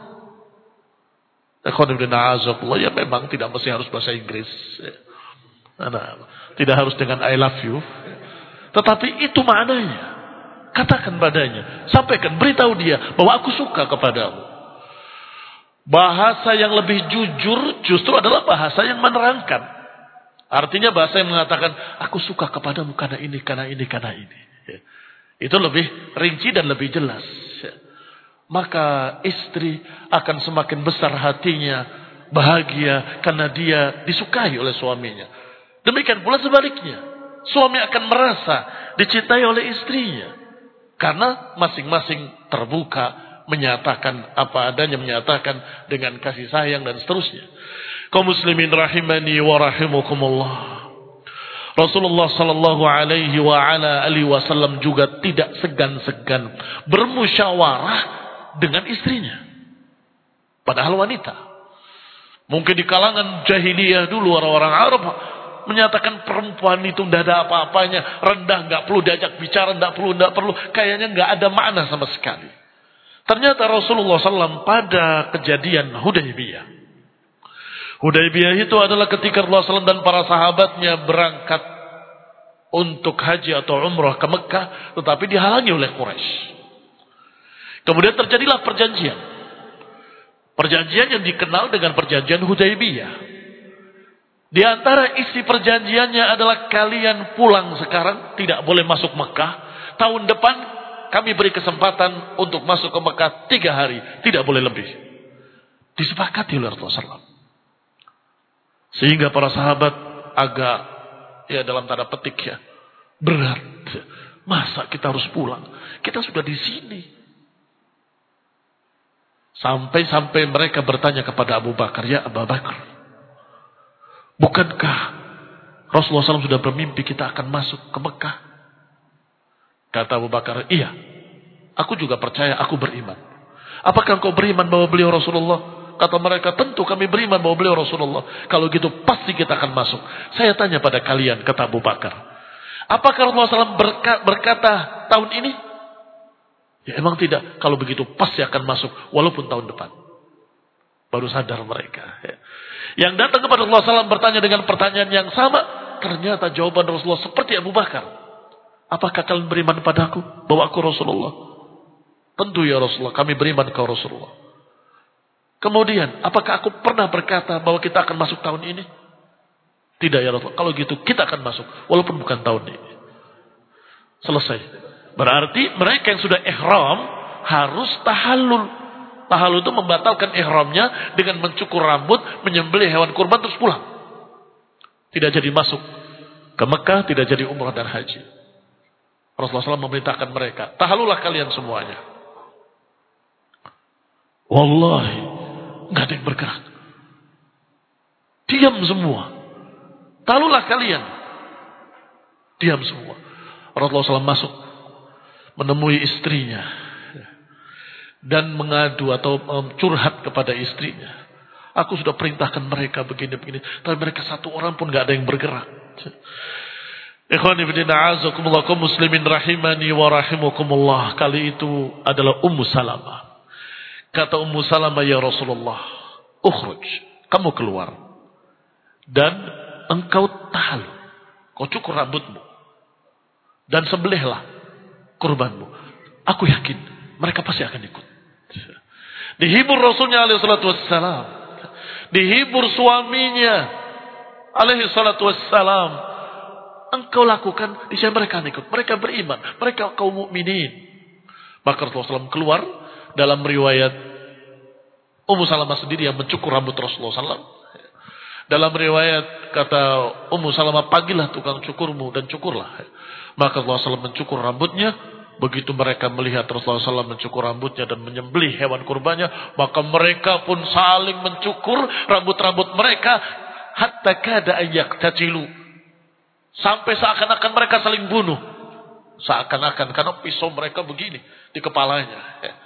Ya memang tidak mesti harus bahasa Inggris. Nah, tidak harus dengan I love you. Tetapi itu maknanya. Katakan padanya. Sampaikan, beritahu dia bahwa aku suka kepadamu. Bahasa yang lebih jujur justru adalah bahasa yang menerangkan. Artinya bahasa yang mengatakan, aku suka kepadamu karena ini, karena ini, karena ini. Itu lebih rinci dan lebih jelas. Maka istri akan semakin besar hatinya, bahagia karena dia disukai oleh suaminya. Demikian pula sebaliknya. Suami akan merasa dicintai oleh istrinya. Karena masing-masing terbuka, menyatakan apa adanya, menyatakan dengan kasih sayang dan seterusnya. Kaum muslimin rahimani wa rahimakumullah. Rasulullah sallallahu alaihi wa ala alihi wasallam juga tidak segan-segan bermusyawarah dengan istrinya. Padahal wanita. Mungkin di kalangan jahiliyah dulu orang-orang Arab menyatakan perempuan itu tidak ada apa-apanya, rendah, nggak perlu diajak bicara, nggak perlu, nggak perlu, kayaknya nggak ada makna sama sekali. Ternyata Rasulullah sallallahu alaihi wasallam pada kejadian Hudaybiyah. Hudaybiyah itu adalah ketika Rasulullah sallallahu alaihi wasallam dan para sahabatnya berangkat untuk haji atau umrah ke Mekah, tetapi dihalangi oleh Quraisy. Kemudian terjadilah perjanjian. Perjanjian yang dikenal dengan perjanjian Hudaybiyah. Di antara isi perjanjiannya adalah kalian pulang sekarang, tidak boleh masuk Mekah. Tahun depan kami beri kesempatan untuk masuk ke Mekah tiga hari, tidak boleh lebih. Disepakati oleh Rasulullah sallallahu alaihi wasallam. Sehingga para sahabat agak, ya dalam tanda petik ya, berat. Masa kita harus pulang? Kita sudah di sini. Sampai-sampai mereka bertanya kepada Abu Bakar, ya Abu Bakar, bukankah Rasulullah sallallahu alaihi wasallam sudah bermimpi kita akan masuk ke Mekah? Kata Abu Bakar, iya, aku juga percaya, aku beriman. Apakah engkau beriman bahwa beliau Rasulullah? Kata mereka, tentu kami beriman bahwa beliau Rasulullah. Kalau gitu pasti kita akan masuk. Saya tanya pada kalian, kata Abu Bakar, apakah Rasulullah sallallahu alaihi wasallam berkata, berkata tahun ini? Ya emang tidak. Kalau begitu pasti akan masuk walaupun tahun depan. Baru sadar mereka. Yang datang kepada Rasulullah sallallahu alaihi wasallam bertanya dengan pertanyaan yang sama. Ternyata jawaban Rasulullah seperti Abu Bakar. Apakah kalian beriman padaku bahwa aku Rasulullah? Tentu ya Rasulullah, kami beriman kau Rasulullah. Kemudian, apakah aku pernah berkata bahwa kita akan masuk tahun ini? Tidak ya Rasulullah. Kalau gitu kita akan masuk walaupun bukan tahun ini. Selesai. Berarti mereka yang sudah ihram harus tahallul. Tahallul itu membatalkan ihramnya dengan mencukur rambut, menyembelih hewan kurban terus pulang. Tidak jadi masuk ke Mekah, tidak jadi umrah dan haji. Rasulullah shallallahu alaihi wasallam memerintahkan mereka, tahallullah kalian semuanya. Wallahi, nggak ada yang bergerak. Diam semua. Tahallullah kalian. Diam semua. Rasulullah shallallahu alaihi wasallam masuk menemui istrinya dan mengadu atau um, curhat kepada istrinya. Aku sudah perintahkan mereka begini-begini, tapi mereka satu orang pun gak ada yang bergerak. Ikhwani fillah, a'azakumullah, kaum muslimin rahimani wa rahimakumullah. Kali itu adalah Ummu Salamah. Kata Ummu Salamah, ya Rasulullah, ukhruj, kamu keluar dan engkau tahallul, kau cukur rambutmu dan sembelihlah kurbanmu. Aku yakin mereka pasti akan ikut. Dihibur Rasulnya alaihi salatu wassalam, dihibur suaminya alaihi salatu wassalam. Engkau lakukan, niscaya mereka akan ikut. Mereka beriman, mereka kaum mukminin. Maka Rasulullah shallallahu alaihi wasallam keluar. Dalam riwayat Ummu Salamah sendiri yang mencukur rambut Rasulullah shallallahu alaihi wasallam. Dalam riwayat kata Ummu Salamah, panggillah tukang cukurmu dan cukurlah. Maka Rasulullah shallallahu alaihi wasallam mencukur rambutnya. Begitu mereka melihat Rasulullah shallallahu alaihi wasallam mencukur rambutnya dan menyembelih hewan kurbannya, maka mereka pun saling mencukur rambut-rambut mereka hatta kada ayyaqtatilu, sampai seakan-akan mereka saling bunuh, seakan-akan karena pisau mereka begini di kepalanya.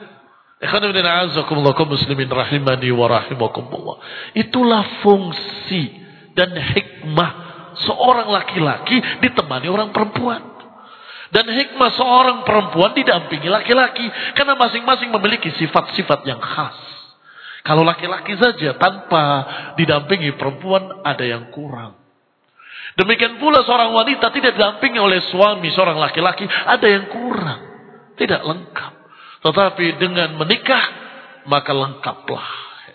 Muslimin rahimani wa rahimakumullah. Itulah fungsi dan hikmah seorang laki-laki ditemani orang perempuan. Dan hikmah seorang perempuan didampingi laki-laki. Karena masing-masing memiliki sifat-sifat yang khas. Kalau laki-laki saja tanpa didampingi perempuan ada yang kurang. Demikian pula seorang wanita tidak didampingi oleh suami seorang laki-laki ada yang kurang. Tidak lengkap. Tetapi dengan menikah maka lengkaplah.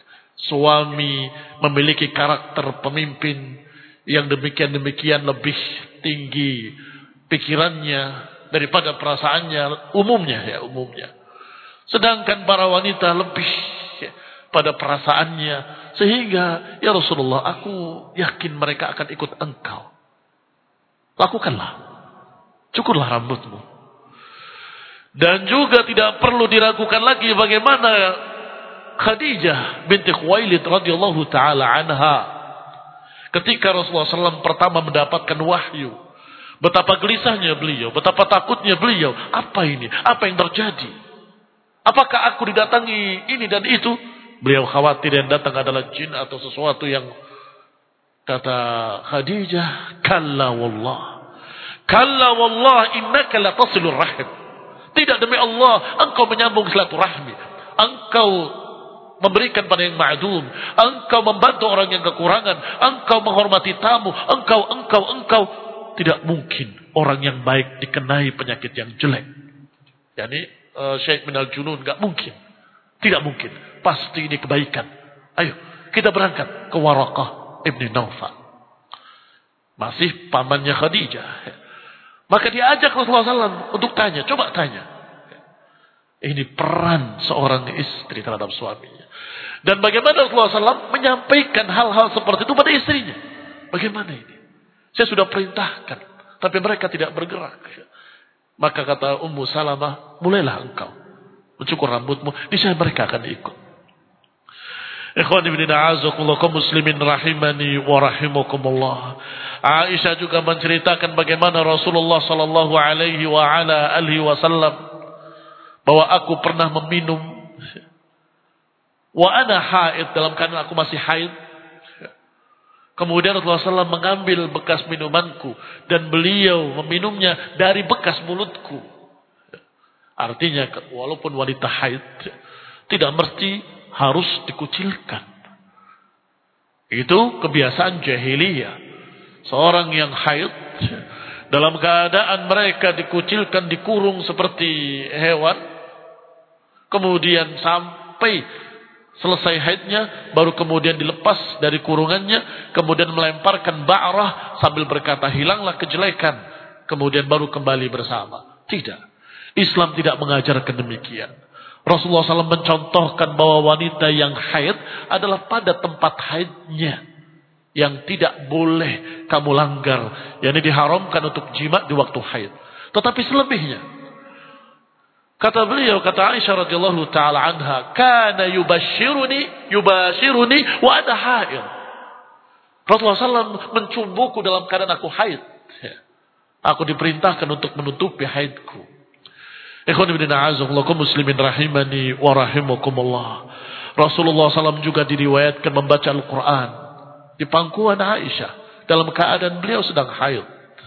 Suami memiliki karakter pemimpin yang demikian-demikian lebih tinggi pikirannya daripada perasaannya umumnya ya umumnya. Sedangkan para wanita lebih ya, pada perasaannya sehingga ya Rasulullah aku yakin mereka akan ikut engkau. Lakukanlah. Cukurlah rambutmu. Dan juga tidak perlu diragukan lagi bagaimana Khadijah binti Khuwailid radhiyallahu taala anha ketika Rasulullah shallallahu alaihi wasallam pertama mendapatkan wahyu. Betapa gelisahnya beliau, betapa takutnya beliau. Apa ini? Apa yang terjadi? Apakah aku didatangi ini dan itu? Beliau khawatir yang datang adalah jin atau sesuatu yang kata Khadijah, kalla wallah. Kalla wallah innaka la tasilur rahim. Tidak, demi Allah, engkau menyambung silaturahmi. Engkau memberikan pada yang ma'dum. Engkau membantu orang yang kekurangan. Engkau menghormati tamu. Engkau, engkau, engkau. Tidak mungkin orang yang baik dikenai penyakit yang jelek. Yani uh, Syekh minal junun, gak mungkin. Tidak mungkin. Pasti ini kebaikan. Ayo, kita berangkat ke Waraqah ibn Naufal. Masih pamannya Khadijah. Maka diajak Rasulullah shallallahu alaihi wasallam untuk tanya. Coba tanya. Ini peran seorang istri terhadap suaminya. Dan bagaimana Rasulullah shallallahu alaihi wasallam menyampaikan hal-hal seperti itu pada istrinya. Bagaimana ini? Saya sudah perintahkan. Tapi mereka tidak bergerak. Maka kata Ummu Salamah, mulailah engkau mencukur rambutmu. Niscaya mereka akan ikut. Ikhwan ibn a'azakumullah kaum muslimin rahimani wa rahimakumullah. Aisyah juga menceritakan bagaimana Rasulullah sallallahu alaihi wa ala alihi wasallam bahwa aku pernah meminum wa ana haid, dalam keadaan aku masih haid. Kemudian Rasulullah shallallahu alaihi wasallam mengambil bekas minumanku dan beliau meminumnya dari bekas mulutku. Artinya walaupun wanita haid tidak mesti harus dikucilkan. Itu kebiasaan jahiliyah. Seorang yang haid dalam keadaan mereka dikucilkan, dikurung seperti hewan. Kemudian sampai selesai haidnya, baru kemudian dilepas dari kurungannya, kemudian melemparkan ba'rah sambil berkata, hilanglah kejelekan, kemudian baru kembali bersama. Tidak. Islam tidak mengajarkan demikian. Rasulullah shallallahu alaihi wasallam mencontohkan bahwa wanita yang haid adalah pada tempat haidnya yang tidak boleh kamu langgar, yakni diharamkan untuk jima di waktu haid. Tetapi selebihnya, kata beliau, kata Aisyah radhiyallahu taala anha, kana yubashiruni yubashiruni wa ana haid. Rasulullah shallallahu alaihi wasallam mencumbuku dalam keadaan aku haid. Aku diperintahkan untuk menutupi haidku. Ikhwan ibn a'azakumullah, muslimin rahimani wa rahimakumullah. Rasulullah shallallahu alaihi wasallam juga diriwayatkan membaca Al-Quran di pangkuan Aisyah dalam keadaan beliau sedang haid.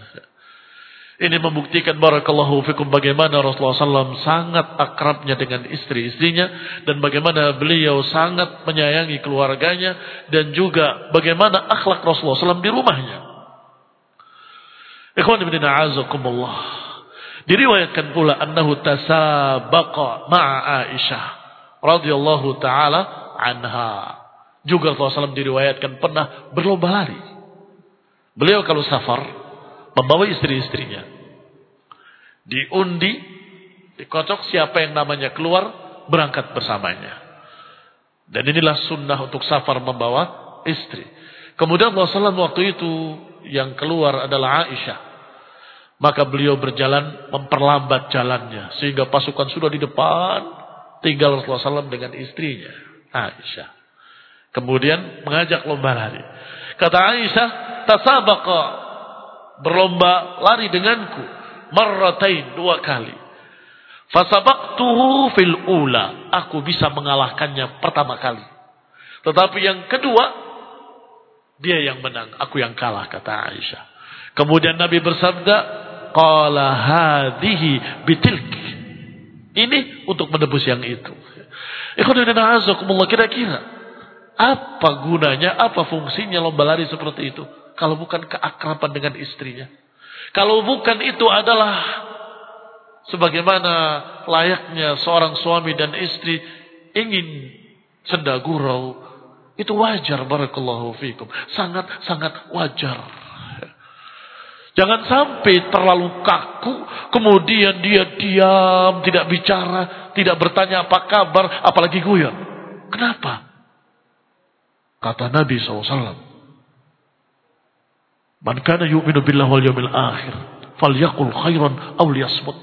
Ini membuktikan barakallahu fikum bagaimana Rasulullah shallallahu alaihi wasallam sangat akrabnya dengan istri-istrinya dan bagaimana beliau sangat menyayangi keluarganya dan juga bagaimana akhlak Rasulullah shallallahu alaihi wasallam di rumahnya. Ikhwan ibn a'azakumullah, diriwayatkan pula annahu tasabaqa ma'a Aisyah radhiyallahu taala anha. Juga Rasulullah shallallahu alaihi wasallam diriwayatkan pernah berlomba lari. Beliau kalau safar membawa istri-istrinya, diundi, dikocok siapa yang namanya keluar berangkat bersamanya. Dan inilah sunnah untuk safar membawa istri. Kemudian Rasulullah shallallahu alaihi wasallam waktu itu yang keluar adalah Aisyah. Maka beliau berjalan memperlambat jalannya sehingga pasukan sudah di depan, tinggal Rasulullah shallallahu alaihi wasallam dengan istrinya Aisyah. Kemudian mengajak lomba lari. Kata Aisyah, tasabaqa, berlomba lari denganku marratain, dua kali. Fasabaqtuhu fil ula, aku bisa mengalahkannya pertama kali. Tetapi yang kedua dia yang menang, aku yang kalah, kata Aisyah. Kemudian Nabi bersabda, qala hadhihi bitilki, ini untuk menebus yang itu. Ikhwan a'azakumullah, kira-kira apa gunanya, apa fungsinya lomba lari seperti itu kalau bukan keakraban dengan istrinya? Kalau bukan itu adalah sebagaimana layaknya seorang suami dan istri ingin senda gurau, itu wajar, barakallahu fikum, sangat-sangat wajar. Jangan sampai terlalu kaku, kemudian dia diam, tidak bicara, tidak bertanya apa kabar, apalagi guyon. Kenapa? Kata Nabi shallallahu alaihi wasallam, man kana yu'minu billahi wal yawmil akhir falyaqul khairan aw liyasmut.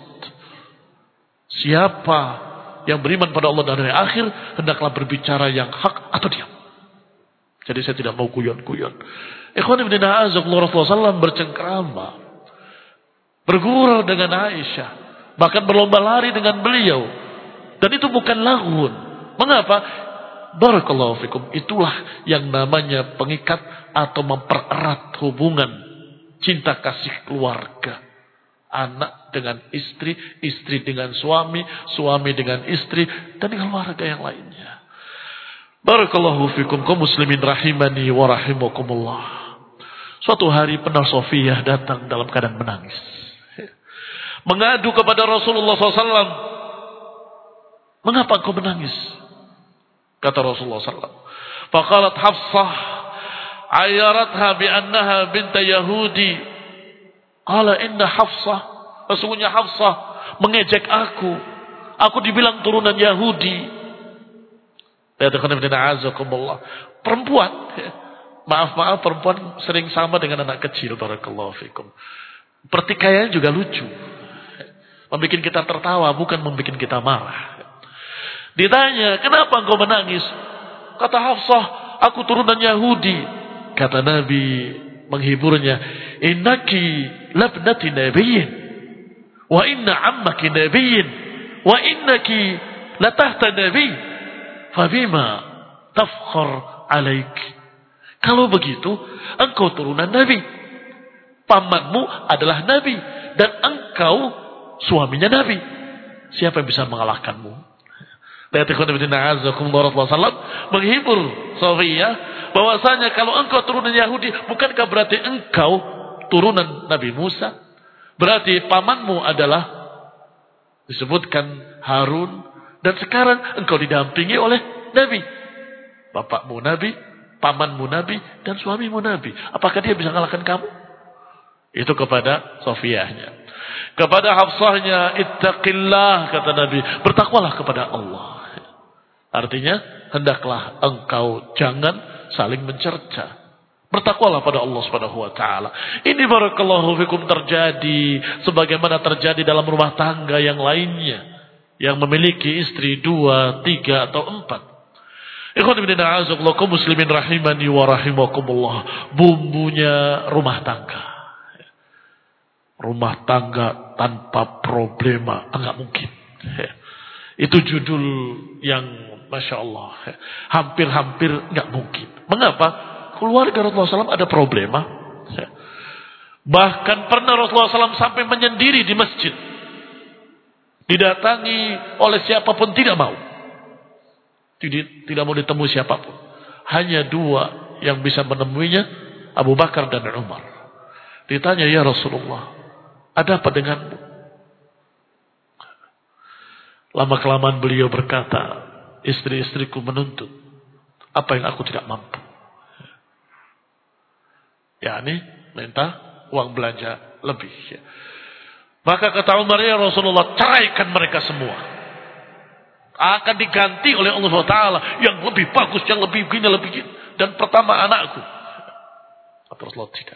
Siapa yang beriman pada Allah dan hari akhir, hendaklah berbicara yang hak atau diam. Jadi saya tidak mau guyon-guyon. Ikhwan ibn a'azakumullah, Rasulullah shallallahu alaihi wasallam bercengkrama, bergurau dengan Aisyah, bahkan berlomba lari dengan beliau. Dan itu bukan laghun. Mengapa? Barakallahu fikum, itulah yang namanya pengikat atau mempererat hubungan cinta kasih keluarga. Anak dengan istri, istri dengan suami, suami dengan istri, dan keluarga yang lainnya. Barakallahu fikum, kaum muslimin rahimani wa rahimakumullah. Suatu hari penal Sofiyah datang dalam keadaan menangis, mengadu kepada Rasulullah shallallahu alaihi wasallam. Mengapa kau menangis? Kata Rasulullah shallallahu alaihi wasallam, faqalat Hafsah ayaratha bi'annaha binta Yahudi. Qala inna Hafsah, sesungguhnya Hafsah mengejek aku. Aku dibilang turunan Yahudi. Perempuan, maaf-maaf, perempuan sering sama dengan anak kecil, barakallahu fikum. Pertikaian juga lucu, membuat kita tertawa, bukan membuat kita marah. Ditanya, kenapa engkau menangis? Kata Hafsah, aku turunan Yahudi. Kata Nabi menghiburnya, innaki labnati nabiyyin, wa inna ammaki nabiyyin, wa innaki latahta nabiy, fabima tafkhar alaik. Kalau begitu, engkau turunan Nabi, pamanmu adalah Nabi, dan engkau suaminya Nabi. Siapa yang bisa mengalahkanmu? Rasulullah shallallahu alaihi wasallam menghibur Sofiyah bahwasanya kalau engkau turunan Yahudi, bukankah berarti engkau turunan Nabi Musa? Berarti pamanmu adalah disebutkan Harun, dan sekarang engkau didampingi oleh Nabi. Bapakmu Nabi, pamanmu Nabi, dan suamimu Nabi. Apakah dia bisa mengalahkan kamu? Itu kepada Sofiyahnya. Kepada Hafsahnya, ittaqillah, kata Nabi, bertakwalah kepada Allah. Artinya, hendaklah engkau jangan saling mencerca. Bertakwalah pada Allah Subhanahu wa taala. Ini barakallahu fikum terjadi sebagaimana terjadi dalam rumah tangga yang lainnya yang memiliki istri dua, tiga atau empat. Ikhwan fillah a'azakumullah kaum muslimin rahimani wa rahimakumullah. Bumbunya rumah tangga. Rumah tangga tanpa problema enggak mungkin. Itu judul yang Masya Allah hampir-hampir enggak mungkin. Mengapa? Keluarga Rasulullah shallallahu alaihi wasallam ada problema. Bahkan pernah Rasulullah shallallahu alaihi wasallam sampai menyendiri di masjid. Didatangi oleh siapapun tidak mau. Tidak, tidak mau ditemui siapapun. Hanya dua yang bisa menemuinya, Abu Bakar dan Umar. Ditanya, ya Rasulullah, ada apa denganmu? Lama-kelamaan beliau berkata, istri-istriku menuntut apa yang aku tidak mampu. yakni minta uang belanja lebih. Maka kata Umar, ya Rasulullah, ceraikan mereka semua. Akan diganti oleh Allah subhanahu wa taala yang lebih bagus, yang lebih begini, lebih begini. Dan pertama anakku. Kata Rasulullah, tidak.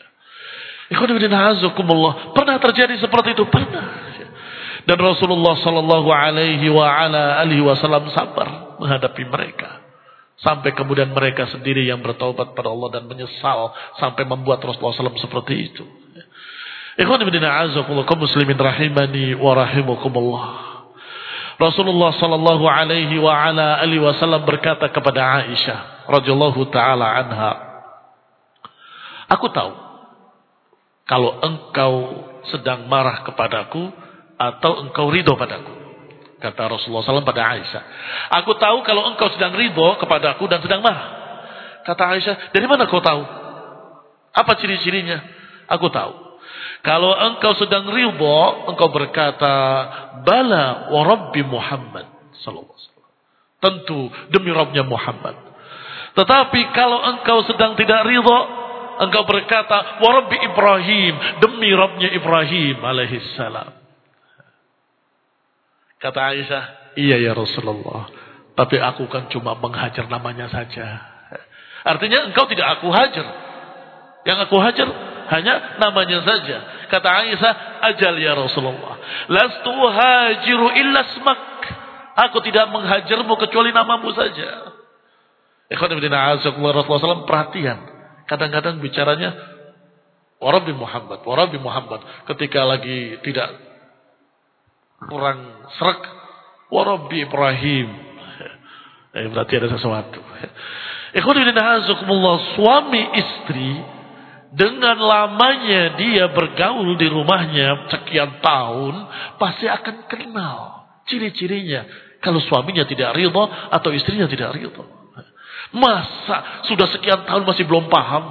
Pernah terjadi seperti itu? Pernah. Dan Rasulullah sallallahu alaihi wa ala alihi wasallam sabar menghadapi mereka. Sampai kemudian mereka sendiri yang bertaubat pada Allah dan menyesal sampai membuat Rasulullah sallallahu alaihi wasallam seperti itu. Ikhwan ibn a'azakumullah kaum muslimin rahimani wa rahimakumullah. Rasulullah sallallahu alaihi wa ala alihi wasallam berkata kepada Aisyah radhiyallahu taala anha, aku tahu kalau engkau sedang marah kepadaku atau engkau ridho padaku. Kata Rasulullah sallallahu alaihi wasallam pada Aisyah, aku tahu kalau engkau sedang ridho kepadaku dan sedang marah. Kata Aisyah, dari mana kau tahu? Apa ciri-cirinya? Aku tahu. Kalau engkau sedang ridho, engkau berkata, bala wa rabbi Muhammad sallallahu alaihi wasallam. Tentu demi Rabbnya Muhammad. Tetapi kalau engkau sedang tidak ridho, engkau berkata, wa rabbi Ibrahim, demi Rabbnya Ibrahim alaihi salam. Kata Aisyah, iya ya Rasulullah, tapi aku kan cuma menghajar namanya saja. Artinya engkau tidak aku hajar. Yang aku hajar hanya namanya saja. Kata Aisyah, ajal ya Rasulullah, lastu hajiru illa smak. Aku tidak menghajarmu kecuali namamu saja. Ikhwan fillah a'azakumullah, Rasulullah sallallahu alaihi wasallam perhatian. Kadang-kadang bicaranya Warabi Muhammad, Warabi Muhammad. Ketika lagi tidak kurang serak, Warabi Ibrahim. Eh, berarti ada sesuatu. Ikhwan fillah a'azakumullah, suami istri dengan lamanya dia bergaul di rumahnya sekian tahun, pasti akan kenal ciri-cirinya. Kalau suaminya tidak ridho atau istrinya tidak ridho. Masa sudah sekian tahun masih belum paham?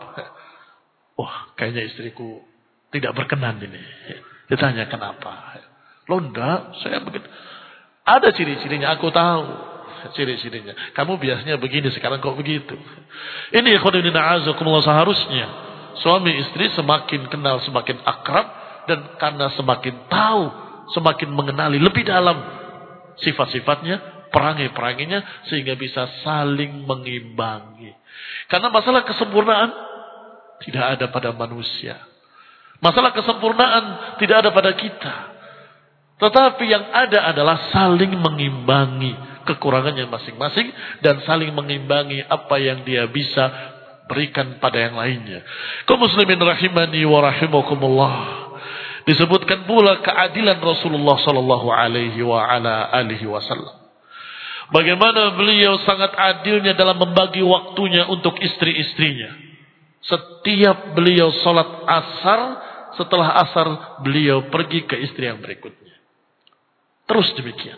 Wah, kayaknya istriku tidak berkenan ini. Ditanya kenapa? Loh enggak, saya begitu. Ada ciri-cirinya, aku tahu ciri-cirinya. Kamu biasanya begini, sekarang kok begitu. Ini ikhwanuddin a'azakumullah, seharusnya suami istri semakin kenal, semakin akrab. Dan karena semakin tahu, semakin mengenali lebih dalam sifat-sifatnya, perangai-peranginya, sehingga bisa saling mengimbangi. Karena masalah kesempurnaan tidak ada pada manusia. Masalah kesempurnaan tidak ada pada kita. Tetapi yang ada adalah saling mengimbangi kekurangannya masing-masing dan saling mengimbangi apa yang dia bisa berikan pada yang lainnya. Kaum muslimin rahimani wa rahimakumullah. Disebutkan pula keadilan Rasulullah sallallahu alaihi wa ala alihi wasallam. Bagaimana beliau sangat adilnya dalam membagi waktunya untuk istri-istrinya. Setiap beliau salat asar, setelah asar beliau pergi ke istri yang berikutnya. Terus demikian.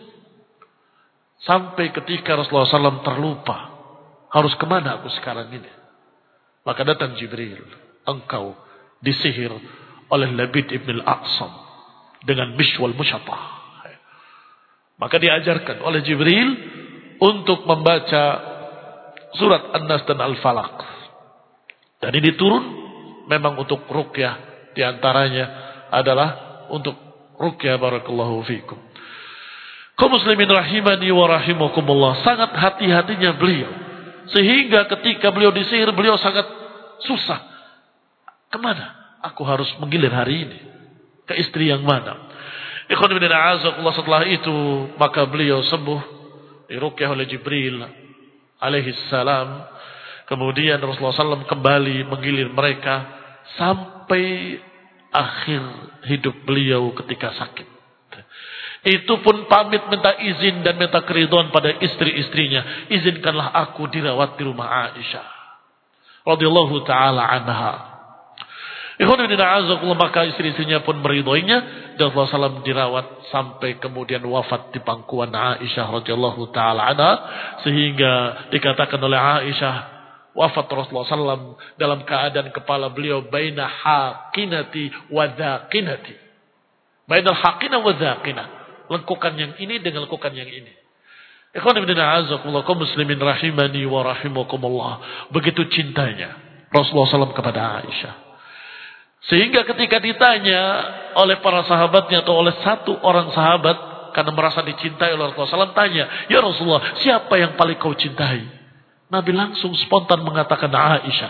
Sampai ketika Rasulullah sallallahu alaihi wasallam terlupa, harus kemana aku sekarang ini? Maka datang Jibril, engkau disihir oleh Labid ibn al-Aqsam dengan Bishwal Musyattah. Maka diajarkan oleh Jibril untuk membaca surat An-Nas dan Al-Falaq. Dan ini turun memang untuk ruqyah Di antaranya adalah untuk ruqyah barakallahu fikum. Kaum muslimin rahimani wa rahimakumullah, sangat hati-hatinya beliau. Sehingga ketika beliau disihir, beliau sangat susah. Kemana aku harus menggilir hari ini? Ke istri yang mana? Ikhwan bin a'azakullah, setelah itu maka beliau sembuh, diruqyah oleh Jibril alaihi salam. Kemudian Rasulullah shallallahu alaihi wasallam kembali menggilir mereka sampai akhir hidup beliau ketika sakit. Itu pun pamit minta izin dan minta keridhaan pada istri-istrinya. Izinkanlah aku dirawat di rumah Aisyah radhiyallahu taala anha. Ikhwan bin a'azakullah, maka istri-istrinya pun meridhoinya dan Rasulullah shallallahu alaihi wasallam dirawat sampai kemudian wafat di pangkuan Aisyah radhiyallahu taala anha, sehingga dikatakan oleh Aisyah wafat Rasulullah shallallahu alaihi wasallam dalam keadaan kepala beliau baina haqinati wa dhaqinati. Baina haqina wa dhaqina. Lengkukan yang ini dengan lengkukan yang ini. Ikhwan bin a'azakullah, kaum muslimin rahimani wa rahimakumullah. Begitu cintanya Rasulullah shallallahu alaihi wasallam kepada Aisyah. Sehingga ketika ditanya oleh para sahabatnya atau oleh satu orang sahabat karena merasa dicintai oleh Rasulullah shallallahu alaihi wasallam, tanya, "Ya Rasulullah, siapa yang paling kau cintai?" Nabi langsung spontan mengatakan Aisyah.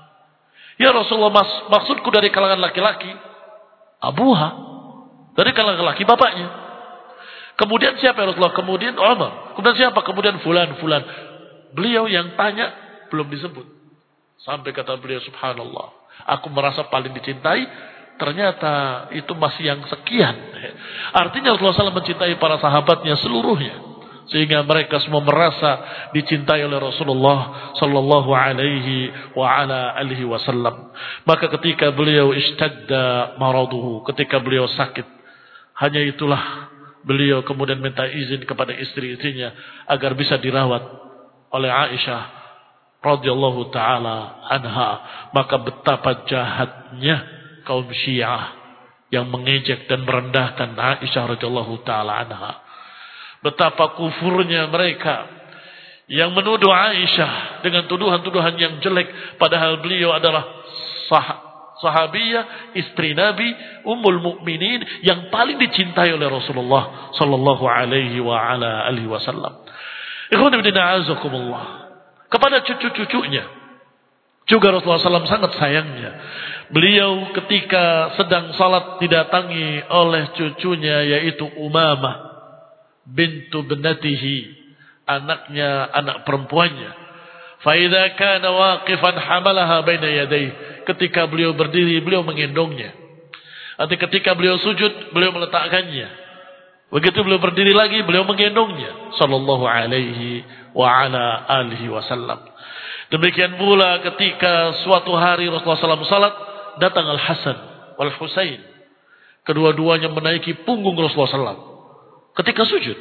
"Ya Rasulullah, mas, maksudku dari kalangan laki-laki abuha, dari kalangan laki bapaknya." Kemudian siapa ya Rasulullah? Kemudian Umar. Kemudian siapa? Kemudian fulan, fulan. Beliau yang tanya belum disebut. Sampai kata beliau, subhanallah, aku merasa paling dicintai, ternyata itu masih yang sekian. Artinya Rasulullah shallallahu alaihi wasallam mencintai para sahabatnya seluruhnya, sehingga mereka semua merasa dicintai oleh Rasulullah sallallahu alaihi wa ala alihi wasallam. Maka ketika beliau ishtadda maraduhu, ketika beliau sakit, hanya itulah beliau kemudian minta izin kepada istri-istrinya agar bisa dirawat oleh Aisyah radhiyallahu taala anha. Maka betapa jahatnya kaum Syiah yang mengejek dan merendahkan Aisyah radhiyallahu taala anha. Betapa kufurnya mereka yang menuduh Aisyah dengan tuduhan-tuduhan yang jelek, padahal beliau adalah sah sahabiyah, istri Nabi, ummul mukminin yang paling dicintai oleh Rasulullah sallallahu alaihi wa ala alihi wasallam. Ikhwan bin a'azakumullah, kepada cucu-cucunya juga Rasulullah sallallahu alaihi wasallam sangat sayangnya. Beliau ketika sedang salat didatangi oleh cucunya yaitu Umamah bintu binatihi, anaknya, anak perempuannya. Fa idza kana waqifan hamalaha baina yadayhi. Ketika beliau berdiri, beliau menggendongnya. Nanti ketika beliau sujud, beliau meletakkannya. Begitu beliau berdiri lagi, beliau menggendongnya. Sallallahu alaihi wa ala alihi wasallam. Demikian pula ketika suatu hari Rasulullah sallallahu alaihi wasallam salat, datang Al-Hasan wal Husain. Kedua-duanya menaiki punggung Rasulullah sallallahu alaihi wasallam ketika sujud.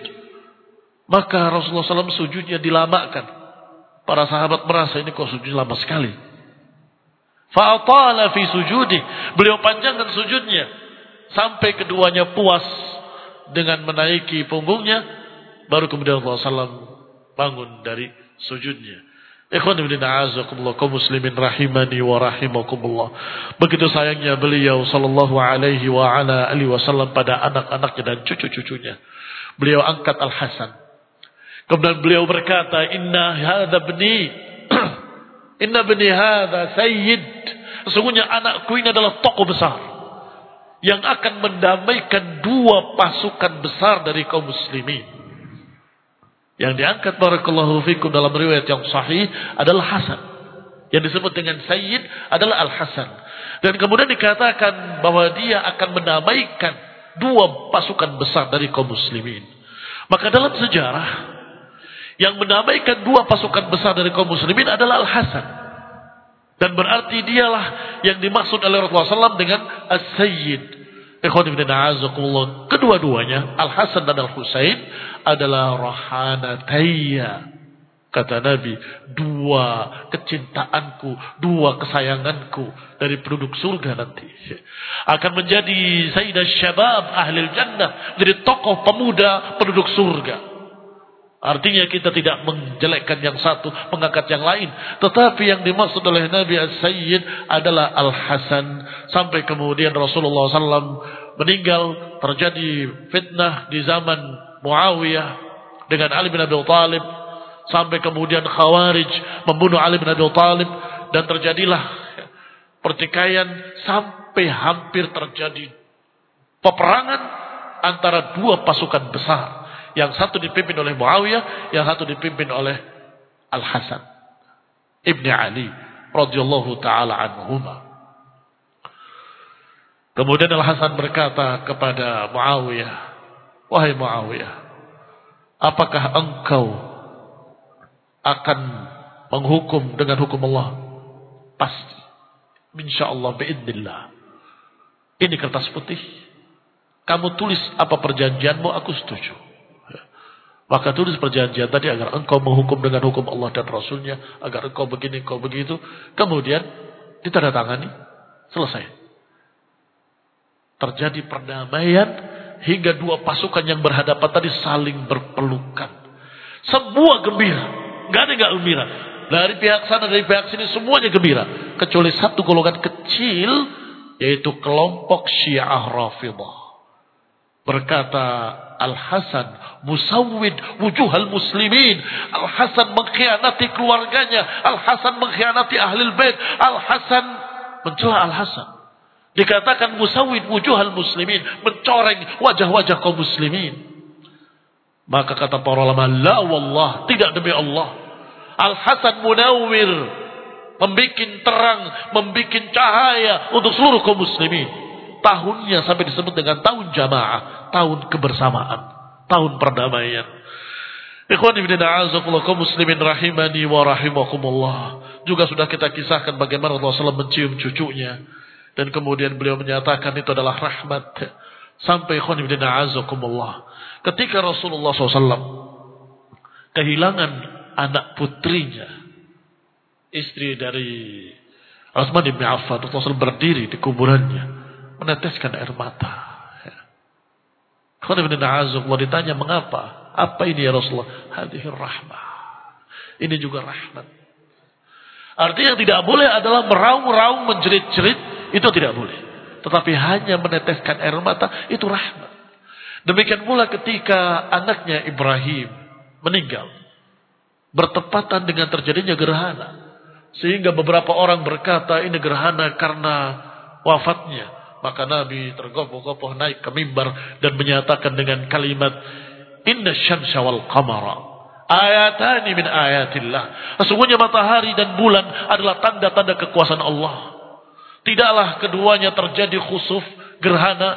Maka Rasulullah sallallahu alaihi wasallam sujudnya dilamakan. Para sahabat merasa ini kok sujud lama sekali. Fa'atala fi sujudi, beliau panjangkan sujudnya sampai keduanya puas dengan menaiki punggungnya, baru kemudian Rasulullah sallallahu alaihi wasallam bangun dari sujudnya. Ikhwan bin a'azakumullah, kaum muslimin rahimani wa rahimakumullah. Begitu sayangnya beliau sallallahu alaihi wa ala alihi wasallam pada anak-anaknya dan cucu-cucunya. Beliau angkat Al-Hasan. Kemudian beliau berkata, "Inna hadza bni Inna bni hadza sayyid." Sesungguhnya anakku ini adalah tokoh besar yang akan mendamaikan dua pasukan besar dari kaum muslimin. Yang diangkat barakallahu fikum dalam riwayat yang sahih adalah Hasan. Yang disebut dengan sayyid adalah Al-Hasan. Dan kemudian dikatakan bahwa dia akan mendamaikan dua pasukan besar dari kaum muslimin. Maka dalam sejarah, yang mendamaikan dua pasukan besar dari kaum muslimin adalah Al-Hasan. Dan berarti dialah yang dimaksud oleh Rasulullah sallallahu alaihi wasallam dengan As-Sayyid. Ikhwan bin a'azakumullah, kedua-duanya Al-Hasan dan Al-Husain adalah rahanatayya. Kata Nabi, dua kecintaanku, dua kesayanganku dari penduduk surga nanti. Akan menjadi Sayyidah Syabab Ahlil Jannah, jadi tokoh pemuda penduduk surga. Artinya kita tidak menjelekkan yang satu, mengangkat yang lain. Tetapi yang dimaksud oleh Nabi As-Sayyid adalah Al-Hasan. Sampai kemudian Rasulullah sallallahu alaihi wasallam meninggal, terjadi fitnah di zaman Muawiyah dengan Ali bin Abi Thalib. Sampai kemudian Khawarij membunuh Ali bin Abi Thalib. Dan terjadilah pertikaian sampai hampir terjadi peperangan antara dua pasukan besar. Yang satu dipimpin oleh Muawiyah, yang satu dipimpin oleh Al-Hasan Ibn Ali radhiyallahu taala anhuma. Kemudian Al-Hasan berkata kepada Muawiyah, "Wahai Muawiyah, apakah engkau akan menghukum dengan hukum Allah?" "Pasti. Insyaallah biidznillah." Ini kertas putih. Kamu tulis apa perjanjianmu, aku setuju. Maka tulis perjanjian tadi agar engkau menghukum dengan hukum Allah dan Rasulnya, agar engkau begini, engkau begitu. Kemudian ditandatangani, selesai. Terjadi perdamaian hingga dua pasukan yang berhadapan tadi saling berpelukan. Semua gembira, nggak ada nggak gembira. Dari pihak sana, dari pihak sini semuanya gembira, kecuali satu golongan kecil, yaitu kelompok Syiah Rafidhah. Berkata Al-Hasan, musawwid wujuhal muslimin. Al-Hasan mengkhianati keluarganya. Al-Hasan mengkhianati ahlul bait. Al-Hasan mencela Al-Hasan. Dikatakan musawwid wujuhal muslimin, mencoreng wajah-wajah kaum muslimin. Maka kata para ulama, la wallah, tidak demi Allah. Al-Hasan munawwir, membikin terang, membikin cahaya untuk seluruh kaum muslimin. Tahunnya sampai disebut dengan tahun jamaah, tahun kebersamaan, tahun perdamaian. Ikhwan ibn a'azakullah kaum muslimin rahimani wa rahimakumullah. Juga sudah kita kisahkan bagaimana Rasulullah shallallahu alaihi wasallam mencium cucunya. Dan kemudian beliau menyatakan itu adalah rahmat. Sampai ikhwan ibn a'azakumullah, ketika Rasulullah shallallahu alaihi wasallam kehilangan anak putrinya, istri dari Utsman bin Affan, Rasulullah berdiri di kuburannya, meneteskan air mata. Khana bin Na'azullah ditanya mengapa? Apa ini ya Rasulullah? Hadihir rahmah. Ini juga rahmat. Artinya yang tidak boleh adalah meraung-raung, menjerit-jerit. Itu tidak boleh. Tetapi hanya meneteskan air mata, itu rahmat. Demikian pula ketika anaknya Ibrahim meninggal, bertepatan dengan terjadinya gerhana. Sehingga beberapa orang berkata ini gerhana karena wafatnya. Maka Nabi tergopoh-gopoh naik ke mimbar dan menyatakan dengan kalimat, inna syamsa wal qamara ayatani min ayatillah. Sesungguhnya matahari dan bulan adalah tanda-tanda kekuasaan Allah. Tidaklah keduanya terjadi khusuf, gerhana,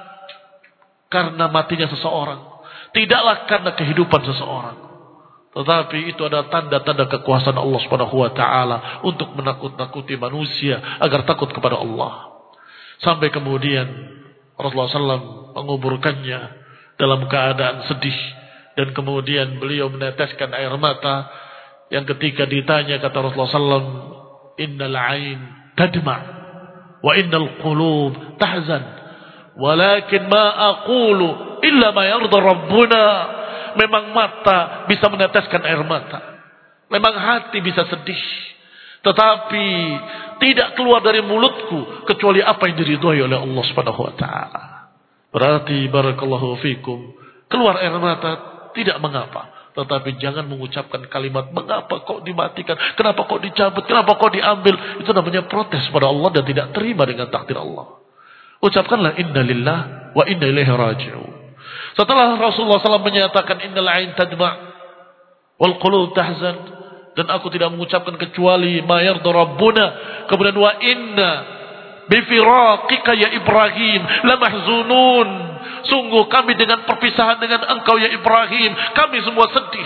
karena matinya seseorang. Tidaklah karena kehidupan seseorang. Tetapi itu adalah tanda-tanda kekuasaan Allah Subhanahu wa taala untuk menakut-nakuti manusia agar takut kepada Allah. Sampai kemudian Rasulullah shallallahu alaihi wasallam menguburkannya dalam keadaan sedih. Dan kemudian beliau meneteskan air mata. Yang ketika ditanya kata Rasulullah shallallahu alaihi wasallam, innal ain tadma' wa innal qulub tahzan. Walakin ma aqulu illa ma yarda Rabbuna. Memang mata bisa meneteskan air mata. Memang hati bisa sedih. Tetapi tidak keluar dari mulutku kecuali apa yang diridhoi oleh Allah Subhanahu wa taala. Berarti barakallahu fikum, keluar air mata tidak mengapa, tetapi jangan mengucapkan kalimat mengapa kok dimatikan, kenapa kok dicabut, kenapa kok diambil. Itu namanya protes pada Allah dan tidak terima dengan takdir Allah. Ucapkanlah inna lillah wa inna ilaihi raji'un. Setelah Rasulullah shallallahu alaihi wasallam menyatakan innal ain tadma' wal qulub tahzan, dan aku tidak mengucapkan kecuali ma yarda Rabbuna. Kemudian wa inna bifiraqika ya Ibrahim lamahzunun. Sungguh kami dengan perpisahan dengan engkau ya Ibrahim, kami semua sedih.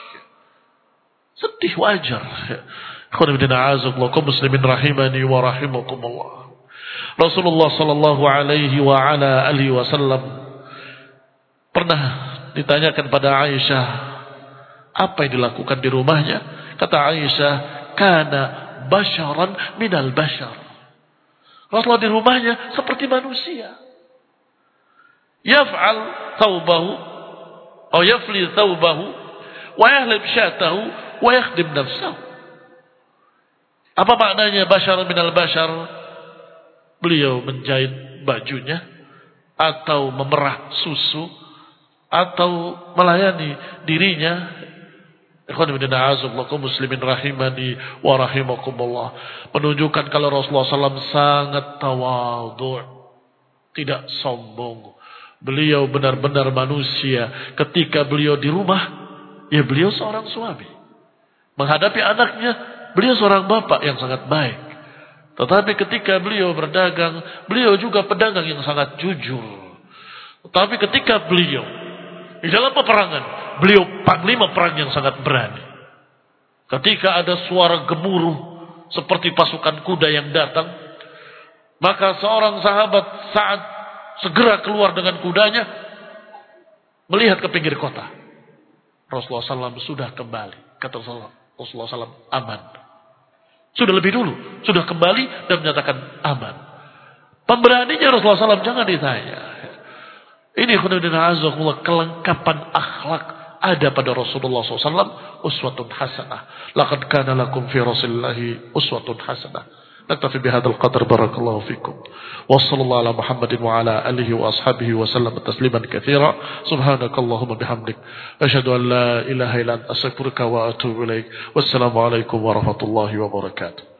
Sedih wajar. Khana bin a'azakullah kaum muslimin rahimani wa rahimakumullah. Rasulullah sallallahu alaihi wa ala alihi wasallam pernah ditanyakan pada Aisyah apa yang dilakukan di rumahnya. Kata Aisyah, kana basyaran minal basyar. Rasulullah di rumahnya seperti manusia. Yaf'al thawbahu atau yafli thawbahu wa yahlib syatahu wa yakhdim nafsahu. Apa maknanya bashar minal bashar? Beliau menjahit bajunya atau memerah susu atau melayani dirinya. Ikhwan fillah a'azakumullah muslimin rahimani wa rahimakumullah. Menunjukkan kalau Rasulullah sallallahu alaihi wasallam sangat tawadhu', tidak sombong. Beliau benar-benar manusia. Ketika beliau di rumah, ya beliau seorang suami. Menghadapi anaknya, beliau seorang bapak yang sangat baik. Tetapi ketika beliau berdagang, beliau juga pedagang yang sangat jujur. Tetapi ketika beliau di dalam peperangan, beliau panglima perang yang sangat berani. Ketika ada suara gemuruh seperti pasukan kuda yang datang, maka seorang sahabat saat segera keluar dengan kudanya, melihat ke pinggir kota. Rasulullah sallallahu alaihi wasallam sudah kembali. Kata Rasulullah sallallahu alaihi wasallam, aman. Sudah lebih dulu, sudah kembali dan menyatakan aman. Pemberaninya Rasulullah sallallahu alaihi wasallam jangan ditanya. Ini khonudina'azakullah, kelengkapan akhlak ada pada Rasulullah sallallahu alaihi wasallam, uswatun hasanah. Laqad kana lakum fi Rasulillahi uswatun hasanah. Naktafi bihadzal qadar, barakallahu fikum. Wa sallallahu ala Muhammadin wa ala alihi wa ashabihi wa sallam tasliman katsira. Subhanakallahumma bihamdik, asyhadu an la ilaha illa anta, astaghfiruka wa atubu ilaik. Wassalamu alaikum warahmatullahi wabarakatuh.